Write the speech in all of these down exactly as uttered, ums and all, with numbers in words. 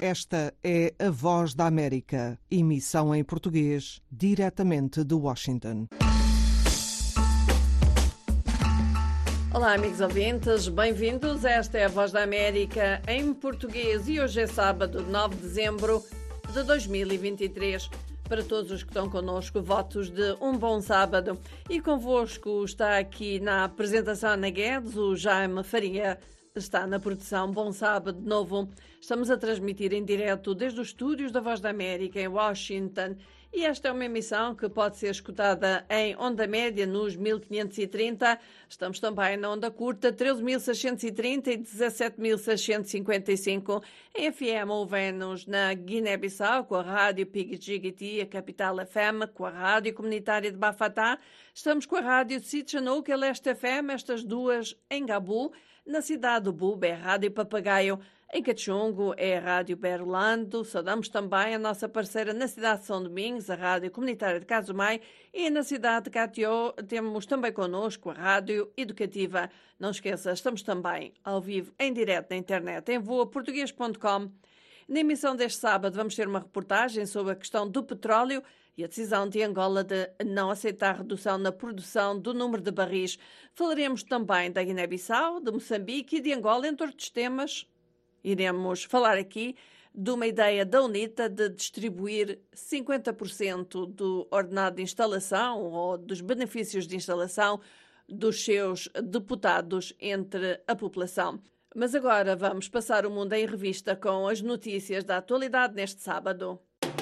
Esta é a Voz da América, emissão em português, diretamente de Washington. Olá, amigos ouvintes, bem-vindos. Esta é a Voz da América em português e hoje é sábado, nove de dezembro de dois mil e vinte e três. Para todos os que estão connosco, votos de um bom sábado. E convosco está aqui na apresentação Ana Guedes, o Jaime Faria está na produção. Bom sábado de novo. Estamos a transmitir em direto desde os estúdios da Voz da América em Washington. E esta é uma emissão que pode ser escutada em onda média nos mil quinhentos e trinta. Estamos também na onda curta treze mil seiscentos e trinta e dezassete mil seiscentos e cinquenta e cinco. Em F M ouvem-nos na Guiné-Bissau com a Rádio Pigigiti, a Capital F M, com a Rádio Comunitária de Bafatá. Estamos com a Rádio Sitchanouk, a Leste F M, estas duas em Gabu. Na cidade do Bube é a Rádio Papagaio. Em Cachungo é a Rádio Berlando. Saudamos também a nossa parceira na cidade de São Domingos, a Rádio Comunitária de Casumai. E na cidade de Catió temos também connosco a Rádio Educativa. Não esqueça, estamos também ao vivo, em direto na internet, em voa português ponto com. Na emissão deste sábado vamos ter uma reportagem sobre a questão do petróleo e a decisão de Angola de não aceitar redução na produção do número de barris. Falaremos também da Guiné-Bissau, de Moçambique e de Angola, entre outros temas. Iremos falar aqui de uma ideia da UNITA de distribuir cinquenta por cento do ordenado de instalação ou dos benefícios de instalação dos seus deputados entre a população. Mas agora vamos passar o mundo em revista com as notícias da atualidade neste sábado.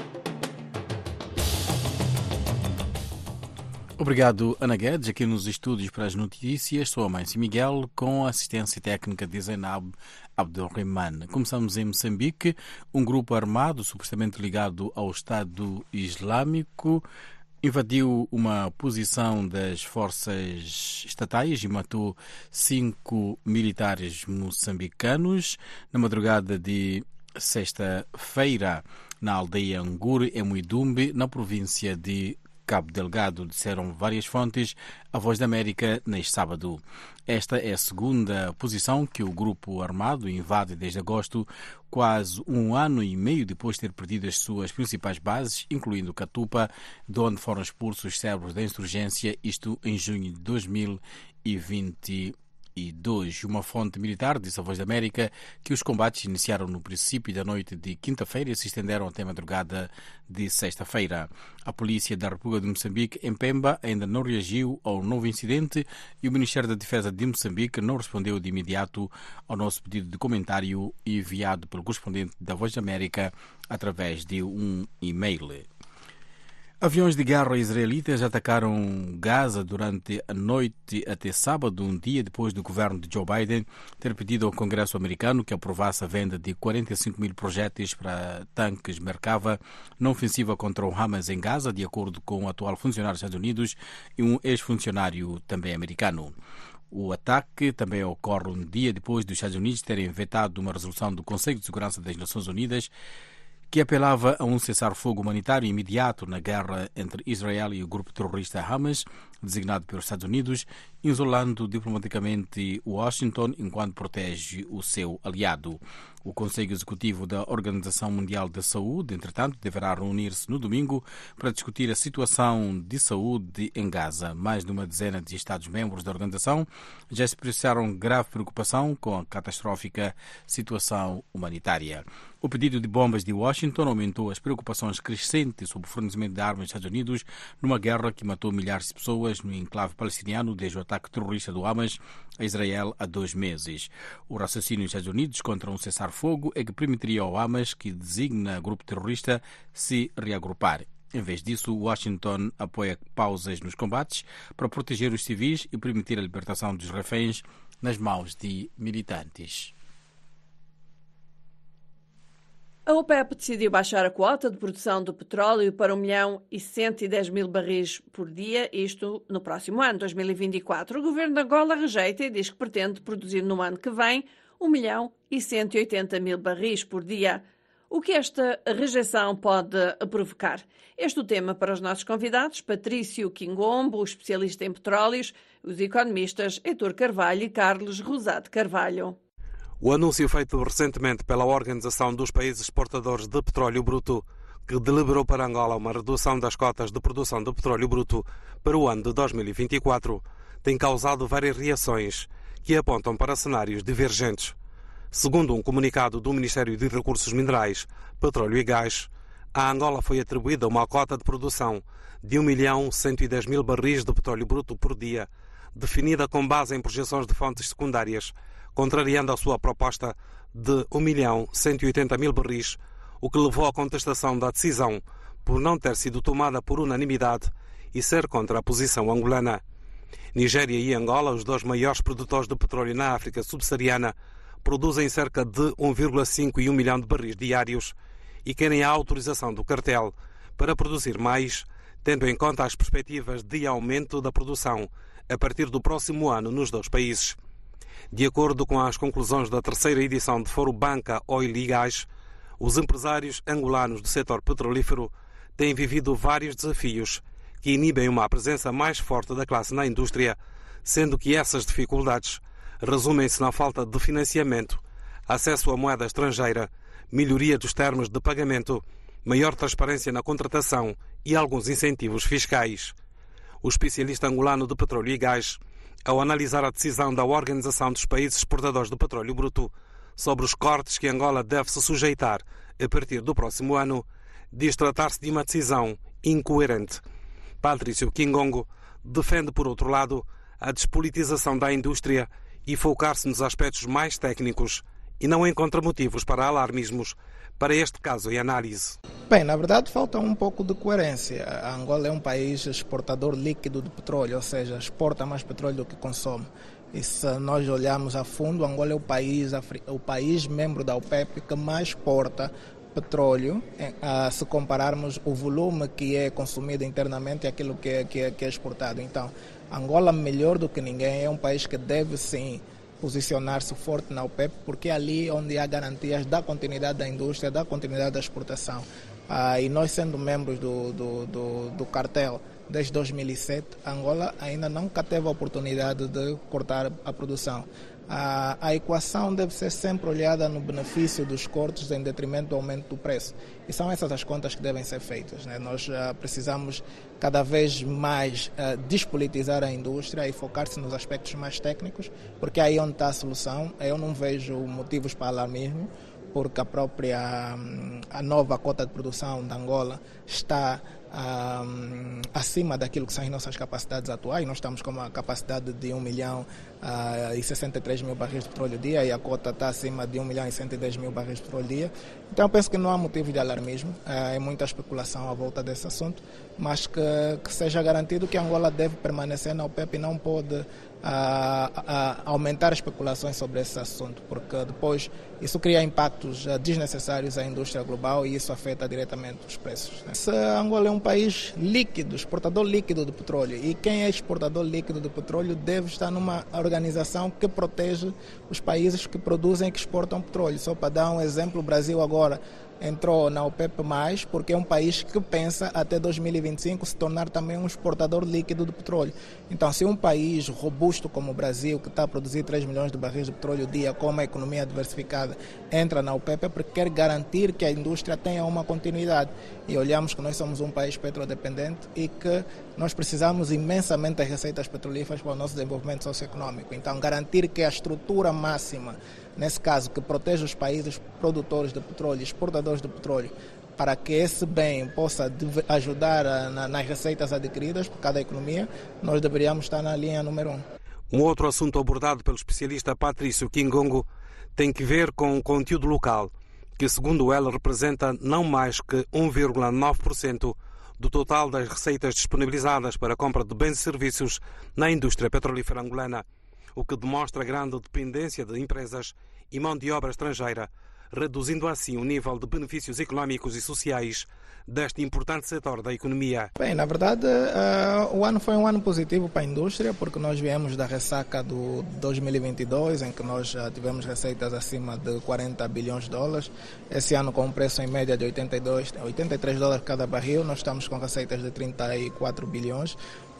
Obrigado, Ana Guedes, aqui nos estúdios para as notícias. Sou a Mãe Miguel, com a assistência técnica de Zainab Abdelrahman. Começamos em Moçambique. Um grupo armado, supostamente ligado ao Estado Islâmico, invadiu uma posição das forças estatais e matou cinco militares moçambicanos na madrugada de sexta-feira na aldeia Angure, em Muidumbe, na província de Cabo Delgado, disseram várias fontes à Voz da América neste sábado. Esta é a segunda posição que o grupo armado invade desde agosto, quase um ano e meio depois de ter perdido as suas principais bases, incluindo Catupa, de onde foram expulsos os cérebros da insurgência, isto em junho de dois mil e vinte e dois. Uma fonte militar disse à Voz da América que os combates iniciaram no princípio da noite de quinta-feira e se estenderam até a madrugada de sexta-feira. A Polícia da República de Moçambique, em Pemba, ainda não reagiu ao novo incidente e o Ministério da Defesa de Moçambique não respondeu de imediato ao nosso pedido de comentário enviado pelo correspondente da Voz da América através de um e-mail. Aviões de guerra israelitas atacaram Gaza durante a noite até sábado, um dia depois do governo de Joe Biden ter pedido ao Congresso americano que aprovasse a venda de quarenta e cinco mil projéteis para tanques Merkava na ofensiva contra o Hamas em Gaza, de acordo com o atual funcionário dos Estados Unidos e um ex-funcionário também americano. O ataque também ocorre um dia depois dos Estados Unidos terem vetado uma resolução do Conselho de Segurança das Nações Unidas que apelava a um cessar-fogo humanitário imediato na guerra entre Israel e o grupo terrorista Hamas, designado pelos Estados Unidos, isolando diplomaticamente Washington enquanto protege o seu aliado. O Conselho Executivo da Organização Mundial da Saúde, entretanto, deverá reunir-se no domingo para discutir a situação de saúde em Gaza. Mais de uma dezena de Estados-membros da organização já expressaram grave preocupação com a catastrófica situação humanitária. O pedido de bombas de Washington aumentou as preocupações crescentes sobre o fornecimento de armas dos Estados Unidos numa guerra que matou milhares de pessoas no enclave palestiniano desde o ataque terrorista do Hamas a Israel há dois meses. O raciocínio dos Estados Unidos contra um cessar-fogo é que permitiria ao Hamas, que designa grupo terrorista, se reagrupar. Em vez disso, Washington apoia pausas nos combates para proteger os civis e permitir a libertação dos reféns nas mãos de militantes. A OPEP decidiu baixar a quota de produção do petróleo para um milhão e cento e dez mil barris por dia, isto no próximo ano, dois mil e vinte e quatro. O governo de Angola rejeita e diz que pretende produzir no ano que vem um milhão e cento e oitenta mil barris por dia. O que esta rejeição pode provocar? Este é o tema para os nossos convidados, Patrício Quingombo, especialista em petróleos, os economistas Heitor Carvalho e Carlos Rosado Carvalho. O anúncio feito recentemente pela Organização dos Países Exportadores de Petróleo Bruto, que deliberou para Angola uma redução das cotas de produção de petróleo bruto para o ano de dois mil e vinte e quatro, tem causado várias reações que apontam para cenários divergentes. Segundo um comunicado do Ministério de Recursos Minerais, Petróleo e Gás, a Angola foi atribuída uma cota de produção de um milhão cento e dez mil barris de petróleo bruto por dia, definida com base em projeções de fontes secundárias, contrariando a sua proposta de um milhão cento e oitenta mil barris, o que levou à contestação da decisão por não ter sido tomada por unanimidade e ser contra a posição angolana. Nigéria e Angola, os dois maiores produtores de petróleo na África subsaariana, produzem cerca de um vírgula cinco e um milhão de barris diários e querem a autorização do cartel para produzir mais, tendo em conta as perspectivas de aumento da produção a partir do próximo ano nos dois países. De acordo com as conclusões da terceira edição de Fórum Banca Oil e Gás, os empresários angolanos do setor petrolífero têm vivido vários desafios que inibem uma presença mais forte da classe na indústria, sendo que essas dificuldades resumem-se na falta de financiamento, acesso à moeda estrangeira, melhoria dos termos de pagamento, maior transparência na contratação e alguns incentivos fiscais. O especialista angolano de petróleo e gás, ao analisar a decisão da Organização dos Países Exportadores de Petróleo Bruto sobre os cortes que Angola deve se sujeitar a partir do próximo ano, diz tratar-se de uma decisão incoerente. Patrício Kingongo defende, por outro lado, a despolitização da indústria e focar-se nos aspectos mais técnicos e não encontra motivos para alarmismos para este caso e análise. Bem, na verdade falta um pouco de coerência. A Angola é um país exportador líquido de petróleo, ou seja, exporta mais petróleo do que consome. E se nós olharmos a fundo, Angola é o país, o país membro da OPEP que mais exporta petróleo, se compararmos o volume que é consumido internamente e aquilo que é, que é, que é exportado. Então, Angola, melhor do que ninguém, é um país que deve sim posicionar-se forte na OPEP, porque é ali onde há garantias da continuidade da indústria, da continuidade da exportação. Ah, e nós, sendo membros do, do, do, do cartel desde dois mil e sete, Angola ainda nunca teve a oportunidade de cortar a produção. A, a equação deve ser sempre olhada no benefício dos cortes em detrimento do aumento do preço. E são essas as contas que devem ser feitas, né? Nós uh, precisamos cada vez mais uh, despolitizar a indústria e focar-se nos aspectos mais técnicos, porque é aí onde está a solução. Eu não vejo motivos para alarmismo, porque a própria a nova cota de produção da Angola está um, acima daquilo que são as nossas capacidades atuais. Nós estamos com uma capacidade de um milhão e sessenta e três mil barris de petróleo dia e a cota está acima de um milhão e cento e dez mil barris de petróleo dia. Então eu penso que não há motivo de alarmismo, é muita especulação à volta desse assunto, mas que, que seja garantido que a Angola deve permanecer na OPEP e não pode A, a aumentar especulações sobre esse assunto, porque depois isso cria impactos desnecessários à indústria global e isso afeta diretamente os preços. Se Angola é um país líquido, exportador líquido de petróleo, e quem é exportador líquido de petróleo deve estar numa organização que protege os países que produzem e que exportam petróleo. Só para dar um exemplo, o Brasil agora entrou na OPEP mais, porque é um país que pensa até dois mil e vinte e cinco se tornar também um exportador líquido de petróleo. Então, se um país robusto como o Brasil, que está a produzir três milhões de barris de petróleo dia, com uma economia diversificada, entra na OPEP, é porque quer garantir que a indústria tenha uma continuidade. E olhamos que nós somos um país petrodependente e que nós precisamos imensamente das receitas petrolíferas para o nosso desenvolvimento socioeconômico. Então, garantir que a estrutura máxima, nesse caso, que protege os países produtores de petróleo, exportadores de petróleo, para que esse bem possa ajudar a, na, nas receitas adquiridas por cada economia, nós deveríamos estar na linha número um. Um outro assunto abordado pelo especialista Patrício Kingongo tem que ver com o conteúdo local, que, segundo ela, representa não mais que um vírgula nove por cento do total das receitas disponibilizadas para a compra de bens e serviços na indústria petrolífera angolana, o que demonstra grande dependência de empresas e mão de obra estrangeira, reduzindo assim o nível de benefícios económicos e sociais deste importante setor da economia. Bem, na verdade, uh, o ano foi um ano positivo para a indústria, porque nós viemos da ressaca do dois mil e vinte e dois, em que nós uh, tivemos receitas acima de quarenta bilhões de dólares. Esse ano, com um preço em média de oitenta e dois, oitenta e três dólares cada barril, nós estamos com receitas de trinta e quatro bilhões.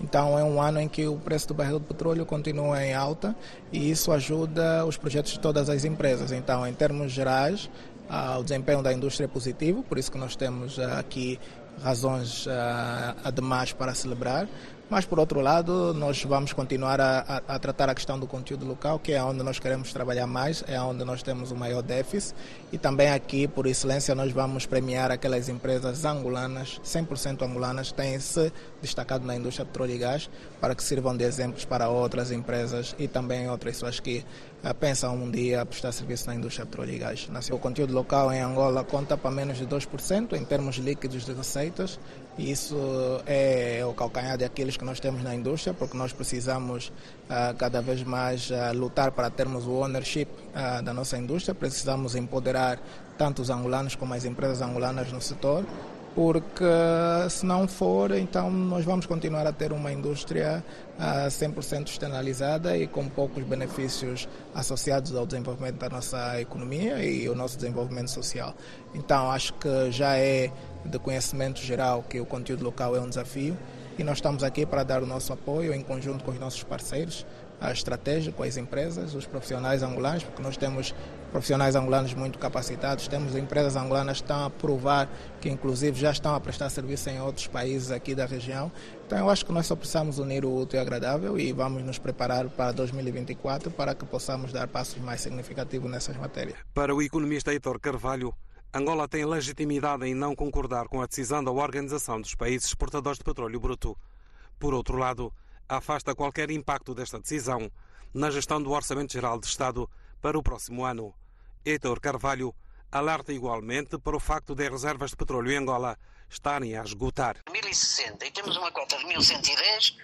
Então é um ano em que o preço do barril de petróleo continua em alta e isso ajuda os projetos de todas as empresas. Então, em termos gerais, uh, o desempenho da indústria é positivo, por isso que nós temos uh, aqui razões uh, ademais para celebrar. Mas, por outro lado, nós vamos continuar a, a, a tratar a questão do conteúdo local, que é onde nós queremos trabalhar mais, é onde nós temos o maior déficit. E também aqui, por excelência, nós vamos premiar aquelas empresas angolanas, cem por cento angolanas, que têm se destacado na indústria de petróleo e gás, para que sirvam de exemplos para outras empresas e também outras pessoas que uh, pensam um dia prestar serviço na indústria de petróleo e gás. O conteúdo local em Angola conta para menos de dois por cento em termos líquidos de receitas. E isso é o calcanhar daqueles que nós temos na indústria, porque nós precisamos uh, cada vez mais uh, lutar para termos o ownership uh, da nossa indústria, precisamos empoderar tanto os angolanos como as empresas angolanas no setor, porque se não for, então nós vamos continuar a ter uma indústria uh, cem por cento externalizada e com poucos benefícios associados ao desenvolvimento da nossa economia e ao nosso desenvolvimento social. Então acho que já é de conhecimento geral que o conteúdo local é um desafio e nós estamos aqui para dar o nosso apoio em conjunto com os nossos parceiros, a estratégia com as empresas, os profissionais angolanos, porque nós temos profissionais angolanos muito capacitados, temos empresas angolanas que estão a provar que inclusive já estão a prestar serviço em outros países aqui da região. Então eu acho que nós só precisamos unir o útil e agradável e vamos nos preparar para dois mil e vinte e quatro para que possamos dar passos mais significativos nessas matérias. Para o economista Heitor Carvalho, Angola tem legitimidade em não concordar com a decisão da Organização dos Países Exportadores de Petróleo Bruto. Por outro lado, afasta qualquer impacto desta decisão na gestão do Orçamento Geral de Estado para o próximo ano. Heitor Carvalho alerta igualmente para o facto de as reservas de petróleo em Angola estarem a esgotar. mil e sessenta e temos uma cota de mil cento e dez,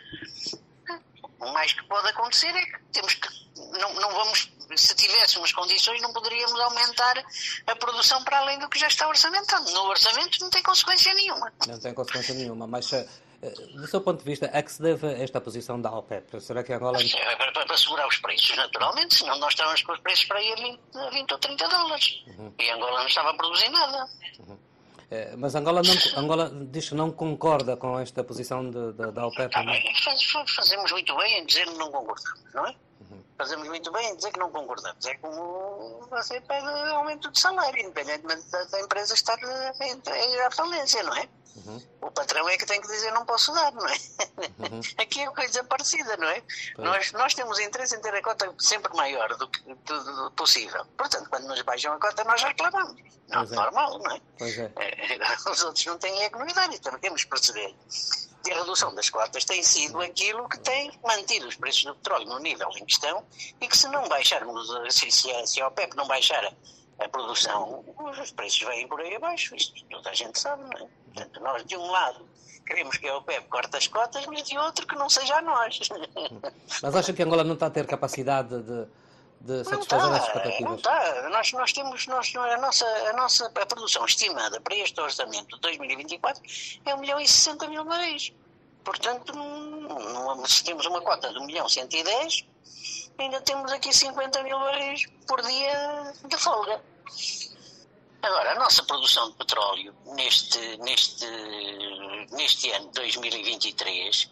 o mais que pode acontecer é que temos que, não, não vamos, se tivéssemos condições, não poderíamos aumentar a produção para além do que já está orçamentado. No orçamento não tem consequência nenhuma. Não tem consequência nenhuma, mas do seu ponto de vista, a que se deve esta posição da OPEP? Será que Angola... É para, para, para segurar os preços, naturalmente, senão nós estávamos com os preços para ir a vinte, a vinte ou trinta dólares. Uhum. E Angola não estava a produzir nada. Uhum. É, mas Angola, não, Angola diz que não concorda com esta posição de, de, da OPEP. Tá bem, faz, fazemos muito bem em dizer que não concordamos, não é? Uhum. Fazemos muito bem em dizer que não concordamos. É como você pede aumento de salário, independentemente da, da empresa estar a ir à falência, não é? Uhum. O patrão é que tem que dizer não posso dar, não é? Uhum. Aqui é coisa parecida, não é? Nós, nós temos interesse em ter a cota sempre maior do que do, do possível. Portanto, quando nos baixam a cota, nós reclamamos. Não, é normal, não é? Pois é. Os outros não têm a que nos dar, então temos que perceber que a redução das cotas tem sido aquilo que tem mantido os preços do petróleo no nível em questão e que se não baixarmos, se, se, a, se a OPEP não baixar a, a produção, os preços vêm por aí abaixo, isto toda a gente sabe, não é? Portanto, nós de um lado queremos que a OPEP corte as cotas, mas de outro que não seja a nós. Mas acha que Angola não está a ter capacidade de, de satisfazer as expectativas? Não está, nós, nós temos, nós, a, nossa, a nossa a produção estimada para este orçamento de dois mil e vinte e quatro é um milhão e sessenta mil barris. Portanto, não, se temos uma cota de um milhão cento e dez, ainda temos aqui cinquenta mil barris por dia de folga. Agora, a nossa produção de petróleo neste, neste, neste ano de dois mil e vinte e três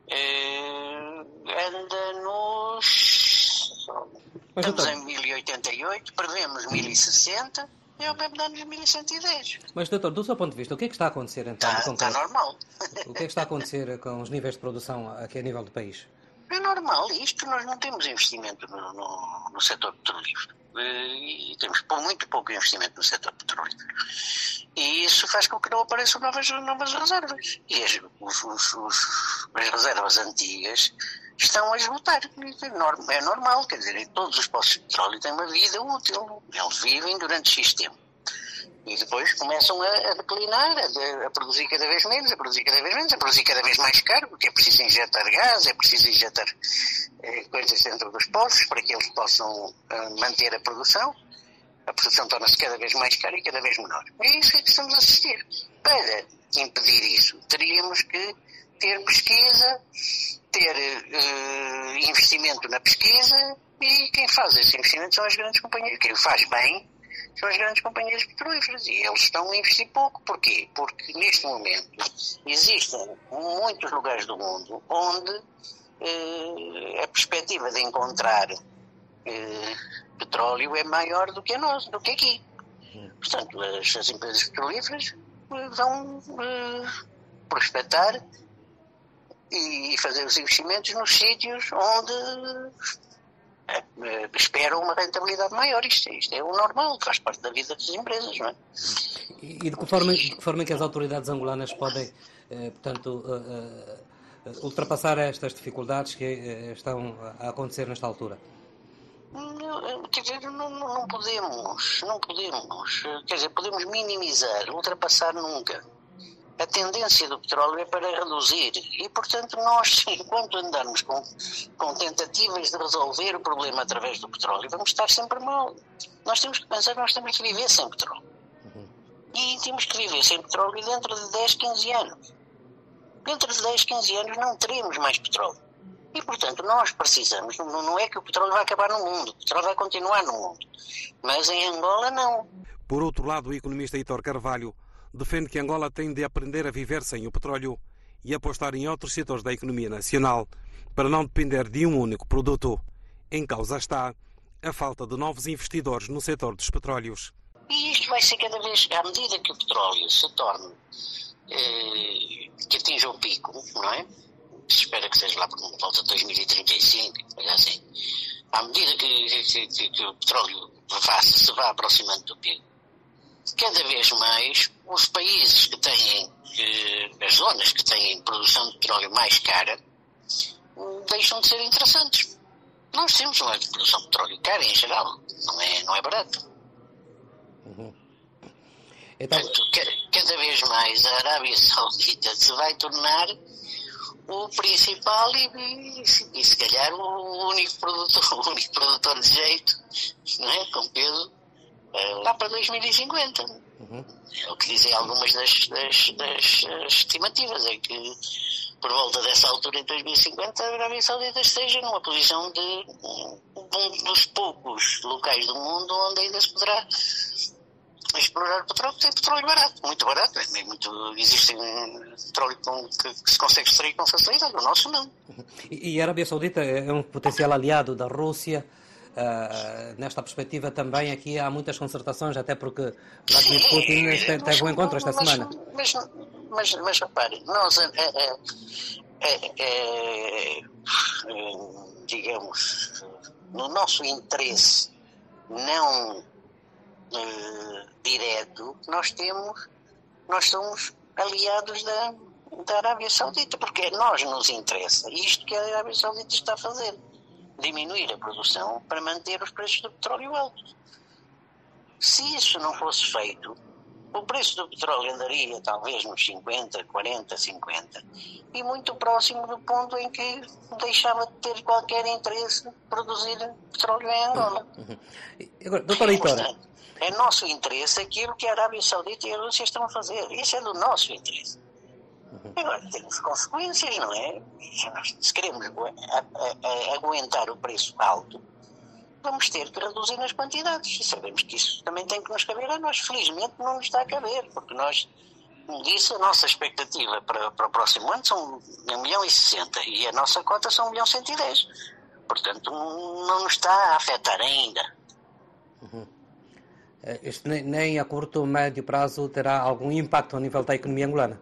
eh, anda nos... Mas estamos em mil e oitenta e oito, perdemos mil e sessenta e ao mesmo dá-nos mil cento e dez. Mas, doutor, do seu ponto de vista, o que é que está a acontecer então? Está, está normal. O que é que está a acontecer com os níveis de produção aqui a nível do país? É normal, isto nós não temos investimento no, no, no setor petrolífero. E temos muito pouco investimento no setor petrolífero. E isso faz com que não apareçam novas, novas reservas. E as, os, os, os, as reservas antigas estão a esgotar. É normal, quer dizer, todos os poços de petróleo têm uma vida útil. Eles vivem durante X tempo. E depois começam a, a declinar, a, a produzir cada vez menos, a produzir cada vez menos, a produzir cada vez mais caro, porque é preciso injetar gás, é preciso injetar eh, coisas dentro dos poços para que eles possam eh, manter a produção. A produção torna-se cada vez mais cara e cada vez menor. É isso que estamos a assistir. Para impedir isso, teríamos que ter pesquisa, ter eh, investimento na pesquisa, e quem faz esse investimento são as grandes companhias. Quem o faz bem são as grandes companhias petrolíferas, e eles estão a investir pouco. Porquê? Porque neste momento existem muitos lugares do mundo onde eh, a perspectiva de encontrar eh, petróleo é maior do que a nós, do que aqui. Portanto, as, as empresas petrolíferas vão eh, prospectar e fazer os investimentos nos sítios onde eh, eh, esperam uma rentabilidade maior. Isto, isto é o normal, faz parte da vida das empresas, não é? E, e de que forma, de que forma é que as autoridades angolanas podem, eh, portanto, eh, eh, ultrapassar estas dificuldades que eh, estão a acontecer nesta altura? Quer dizer, não, não podemos, não podemos, quer dizer, podemos minimizar, ultrapassar nunca. A tendência do petróleo é para reduzir e, portanto, nós, enquanto andarmos com, com tentativas de resolver o problema através do petróleo, vamos estar sempre mal. Nós temos que pensar que nós temos que viver sem petróleo. Uhum. E temos que viver sem petróleo dentro de dez, quinze anos. Dentro de dez, quinze anos não teremos mais petróleo. E, portanto, nós precisamos, não, não é que o petróleo vai acabar no mundo, o petróleo vai continuar no mundo, mas em Angola não. Por outro lado, o economista Heitor Carvalho defende que Angola tem de aprender a viver sem o petróleo e apostar em outros setores da economia nacional para não depender de um único produto. Em causa está a falta de novos investidores no setor dos petróleos. E isto vai ser cada vez, à medida que o petróleo se torne, eh, que atinja o pico, não é? Se espera que seja lá por volta de dois mil e trinta e cinco, assim. À medida que, que, que, que o petróleo vá, se vá aproximando do pico, cada vez mais os países que têm, que, as zonas que têm produção de petróleo mais cara, deixam de ser interessantes. Nós temos uma produção de petróleo cara em geral, não é, não é barato. Uhum. Então... Portanto, cada vez mais a Arábia Saudita se vai tornar o principal e, e, e se calhar o único produtor, o único produtor de jeito, não é? Com peso, lá para dois mil e cinquenta. Uhum. É o que dizem algumas das, das, das estimativas, é que por volta dessa altura, em dois mil e cinquenta, a Arábia Saudita esteja numa posição de um dos poucos locais do mundo onde ainda se poderá explorar o petróleo. Tem petróleo barato, muito barato. É muito, existem petróleo com, que, que se consegue extrair com facilidade, o nosso não. E, e a Arábia Saudita é um potencial aliado da Rússia. Uh, nesta perspectiva também aqui há muitas concertações, até porque Vladimir Putin teve um encontro esta mas, semana. Mas, mas, mas repare, nós é, é, é, é, é, digamos, no nosso interesse não é, direto, nós temos, nós somos aliados da, da Arábia Saudita, porque a nós nos interessa isto que a Arábia Saudita está a fazer. Diminuir a produção para manter os preços do petróleo altos. Se isso não fosse feito, o preço do petróleo andaria talvez nos cinquenta, quarenta, cinquenta e muito próximo do ponto em que deixava de ter qualquer interesse de produzir petróleo em Angola. Uhum. Agora, doutor Heitor, é nosso interesse aquilo que a Arábia Saudita e a Rússia estão a fazer. Isso é do nosso interesse. Agora, temos consequências, não é? Se queremos aguentar o preço alto, vamos ter que reduzir nas quantidades. E sabemos que isso também tem que nos caber a nós. Felizmente não nos está a caber, porque nós, como disse, a nossa expectativa para, para o próximo ano são um milhão e sessenta e a nossa cota são um milhão cento e dez. Portanto, não nos está a afetar ainda. Uhum. Isto nem, nem a curto ou médio prazo terá algum impacto a nível da economia angolana?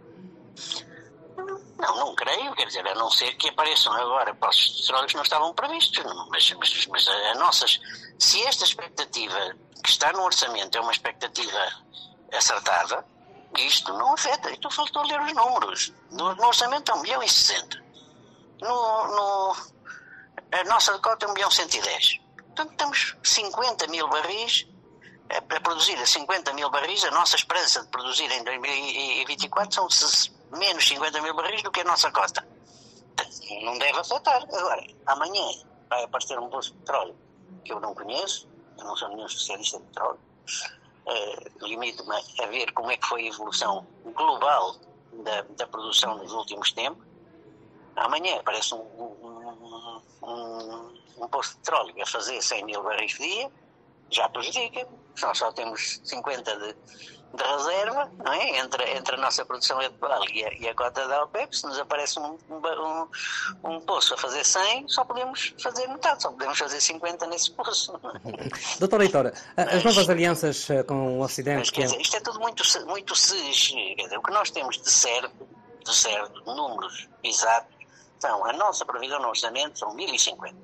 Não, não creio, quer dizer, a não ser que apareçam agora postos de petróleo que não estavam previstos, mas, mas, mas a nossas, se esta expectativa que está no orçamento é uma expectativa acertada, isto não afeta. Isto faltou ler os números. No, no orçamento é um milhão e sessenta. No, no, a nossa cota é um milhão cento e dez. Portanto, temos cinquenta mil barris a, a produzir a cinquenta mil barris. A nossa esperança de produzir em dois mil e vinte e quatro são menos cinquenta mil barris do que a nossa cota. Não deve afetar. Agora, amanhã vai aparecer um poço de petróleo que eu não conheço, eu não sou nenhum especialista de petróleo, uh, limito-me a ver como é que foi a evolução global da, da produção nos últimos tempos. Amanhã aparece um, um, um, um poço de petróleo a fazer cem mil barris por dia, já prejudica. nós só temos cinquenta de, de reserva, não é? Entre, entre a nossa produção eleitoral e a, e a cota da OPEP. Se nos aparece um, um, um poço a fazer cem, só podemos fazer metade, só podemos fazer cinquenta nesse poço. Doutor Heitor, as novas alianças com o Ocidente... Mas, quer dizer, isto é tudo muito, muito se... Quer dizer, o que nós temos de certo, de certo, de números exatos, são a nossa previsão no orçamento são mil e cinquenta.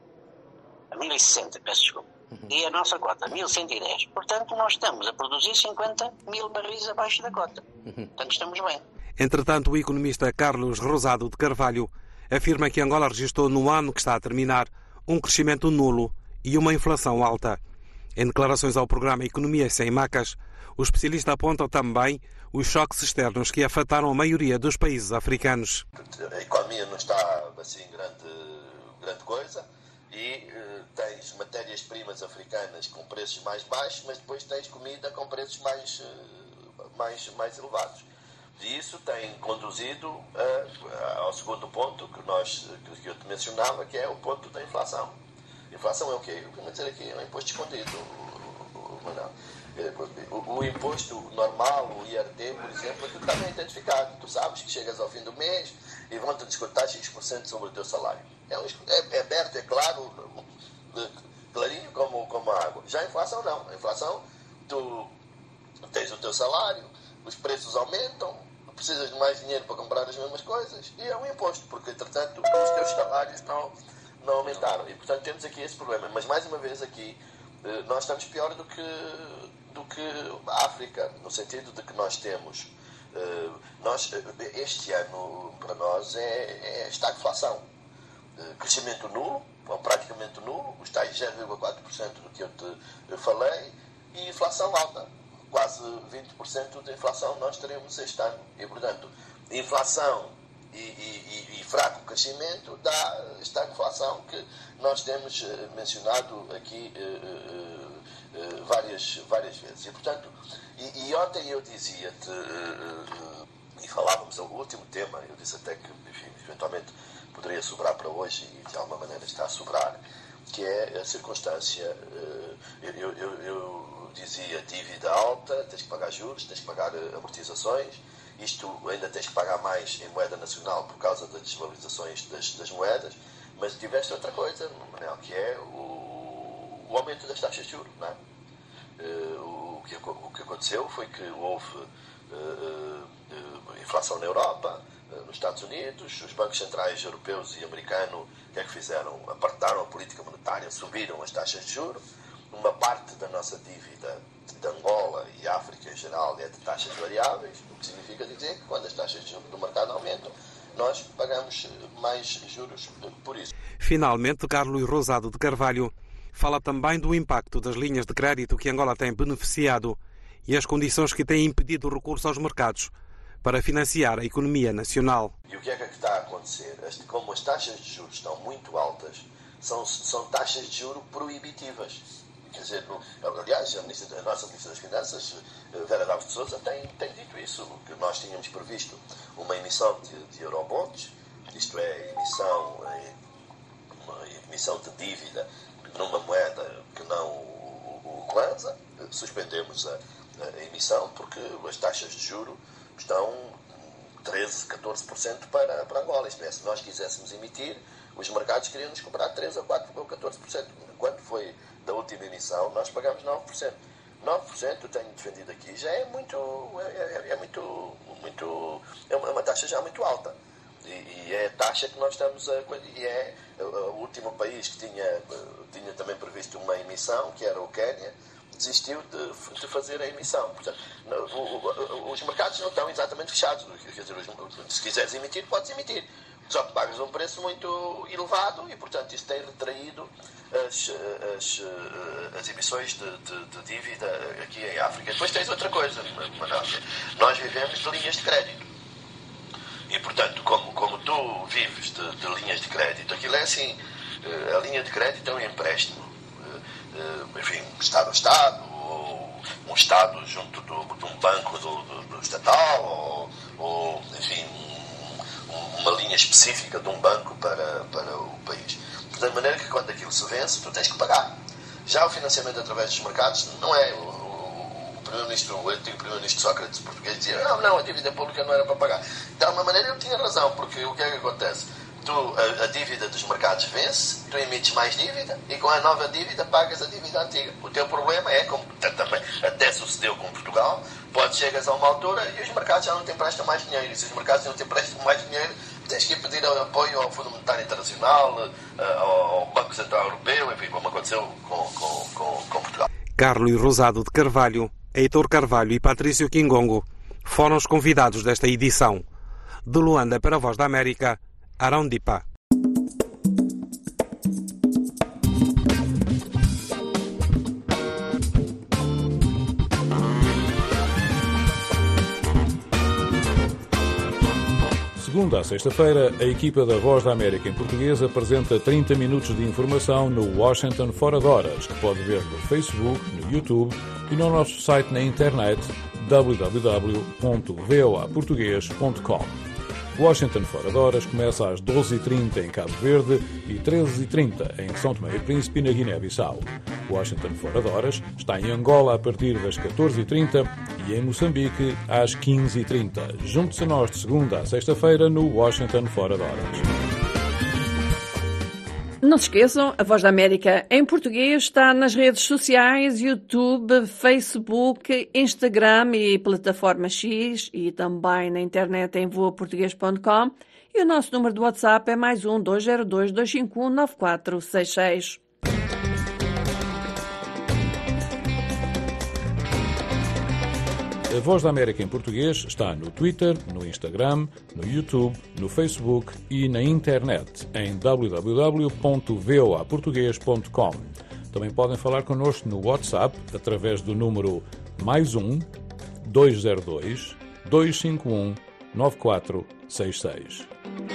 A mil e sessenta, peço desculpa. Uhum. E a nossa cota, mil cento e dez. Portanto, nós estamos a produzir cinquenta mil barris abaixo da cota. Uhum. Portanto, estamos bem. Entretanto, o economista Carlos Rosado de Carvalho afirma que Angola registrou no ano que está a terminar um crescimento nulo e uma inflação alta. Em declarações ao programa Economia Sem Macas, o especialista aponta também os choques externos que afetaram a maioria dos países africanos. A economia não está assim grande, grande coisa e uh, tens matérias-primas africanas com preços mais baixos, mas depois tens comida com preços mais, uh, mais, mais elevados. E isso tem conduzido uh, ao segundo ponto que, nós, que eu te mencionava, que é o ponto da inflação. Inflação é o quê? Eu quero dizer aqui, é um imposto escondido, Manuel. O, o imposto normal, o I R T, por exemplo, tu também é identificado. Tu sabes que chegas ao fim do mês e vão-te descontar X por cento sobre o teu salário. É, um, é, é aberto, é claro, clarinho como, como a água. Já a inflação não. A inflação, tu tens o teu salário, os preços aumentam, tu precisas de mais dinheiro para comprar as mesmas coisas e é um imposto, porque, entretanto, os teus salários não, não aumentaram. E, portanto, temos aqui esse problema. Mas, mais uma vez, aqui, nós estamos pior do que, do que a África, no sentido de que nós temos, nós, este ano, para nós, é, é estagflação. Crescimento nulo, ou praticamente nulo, os tais zero vírgula quatro por cento do que eu te falei, e inflação alta. Quase vinte por cento de inflação nós teremos este ano. E, portanto, inflação e, e, e fraco crescimento dá estagflação que nós temos mencionado aqui uh, uh, uh, várias, várias vezes. E, portanto, e, e ontem eu dizia-te, uh, uh, e falávamos o último tema, eu disse até que, enfim, eventualmente poderia sobrar para hoje, e de alguma maneira está a sobrar, que é a circunstância, uh, eu, eu, eu, eu dizia dívida alta, tens que pagar juros, tens que pagar amortizações, isto ainda tens que pagar mais em moeda nacional por causa das desvalorizações das, das moedas, mas tiveste outra coisa, Manel, que é o, o aumento das taxas de juros, não é? Uh, o, que, o que aconteceu foi que houve uh, uh, inflação na Europa, uh, nos Estados Unidos, os bancos centrais europeus e americanos, o que é que fizeram? Apertaram a política monetária, subiram as taxas de juros. Uma parte da nossa dívida de Angola e África em geral é de taxas variáveis, o que significa dizer que quando as taxas de juros do mercado aumentam, nós pagamos mais juros por isso. Finalmente, Carlos Rosado de Carvalho fala também do impacto das linhas de crédito que Angola tem beneficiado e as condições que têm impedido o recurso aos mercados para financiar a economia nacional. E o que é que está a acontecer? Como as taxas de juros estão muito altas, são, são taxas de juros proibitivas. Quer dizer, aliás, a, ministra, a nossa Ministra das Finanças, Vera Davos de Sousa, tem, tem dito isso, que nós tínhamos previsto uma emissão de, de eurobonds, isto é, emissão, uma emissão de dívida numa moeda que não o, o Kwanza. Suspendemos a, a emissão porque as taxas de juros estão treze, catorze por cento para, para Angola. Isto é, se nós quiséssemos emitir, os mercados queriam nos cobrar treze ou quatro ou catorze por cento. Quando foi da última emissão, nós pagamos nove por cento. nove por cento, eu tenho defendido aqui, já é muito, é, é muito, muito, é uma taxa já muito alta. E, e é a taxa que nós estamos a... E é o último país que tinha, tinha também previsto uma emissão, que era o Quénia, desistiu de, de fazer a emissão. Portanto, o, o, os mercados não estão exatamente fechados. Quer dizer, se quiseres emitir, podes emitir. Só que pagas um preço muito elevado e, portanto, isso tem retraído as, as, as emissões de, de, de dívida aqui em África. Depois tens outra coisa, Manuel. Nós vivemos de linhas de crédito. E, portanto, como, como tu vives de, de linhas de crédito, aquilo é assim, a linha de crédito é um empréstimo. Enfim, Estado a Estado, ou um Estado junto do, de um banco do, do, do estatal, ou, ou enfim, uma linha específica de um banco para, para o país. De maneira que quando aquilo se vence, tu tens que pagar. Já o financiamento através dos mercados não é. O, o, o primeiro-ministro, o antigo primeiro-ministro Sócrates português dizia, não, não, a dívida pública não era para pagar. De alguma maneira ele tinha razão, porque o que é que acontece? Tu, a, a dívida dos mercados vence, tu emites mais dívida e com a nova dívida pagas a dívida antiga. O teu problema é, como também até sucedeu com Portugal, pode chegas a uma altura e os mercados já não te emprestam mais dinheiro. E se os mercados não te emprestam mais dinheiro, tens que pedir apoio ao Fundo Monetário Internacional, ao Banco Central Europeu, enfim, como aconteceu com, com, com, com Portugal. Carlos Rosado de Carvalho, Heitor Carvalho e Patrício Kingongo foram os convidados desta edição. De Luanda para a Voz da América, Arão Dipa. Segunda a sexta-feira, a equipa da Voz da América em português apresenta trinta minutos de informação no Washington Fora de Horas, que pode ver no Facebook, no YouTube e no nosso site na internet w w w ponto v o a português ponto com. Washington Fora de Horas começa às doze e trinta em Cabo Verde e treze e trinta em São Tomé e Príncipe na Guiné-Bissau. Washington Fora de Horas está em Angola a partir das catorze e trinta e em Moçambique às quinze e trinta. Junte-se a nós de segunda a sexta-feira no Washington Fora de Horas. Não se esqueçam, a Voz da América em português está nas redes sociais, YouTube, Facebook, Instagram e plataforma X e também na internet em voa português ponto com e o nosso número de WhatsApp é mais um dois zero dois, dois cinco um, nove quatro seis seis. A Voz da América em português está no Twitter, no Instagram, no YouTube, no Facebook e na internet em w w w ponto v o a português ponto com. Também podem falar connosco no WhatsApp através do número mais um dois zero dois, dois cinco um, nove quatro seis seis.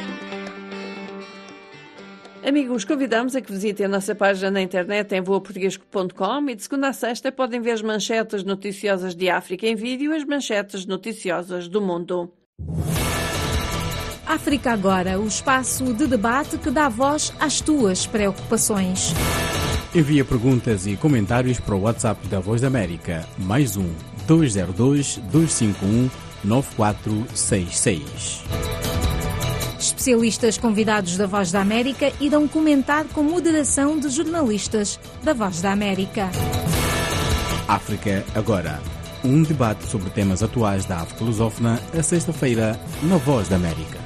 Amigos, convidamos a que visitem a nossa página na internet em voa português ponto com e de segunda a sexta podem ver as manchetes noticiosas de África em vídeo e as manchetes noticiosas do mundo. África Agora, o espaço de debate que dá voz às tuas preocupações. Envia perguntas e comentários para o WhatsApp da Voz da América, mais um dois zero dois, dois cinco um, nove quatro seis seis. Especialistas convidados da Voz da América irão comentar com moderação de jornalistas da Voz da América. África Agora, um debate sobre temas atuais da África lusófona, a sexta-feira, na Voz da América.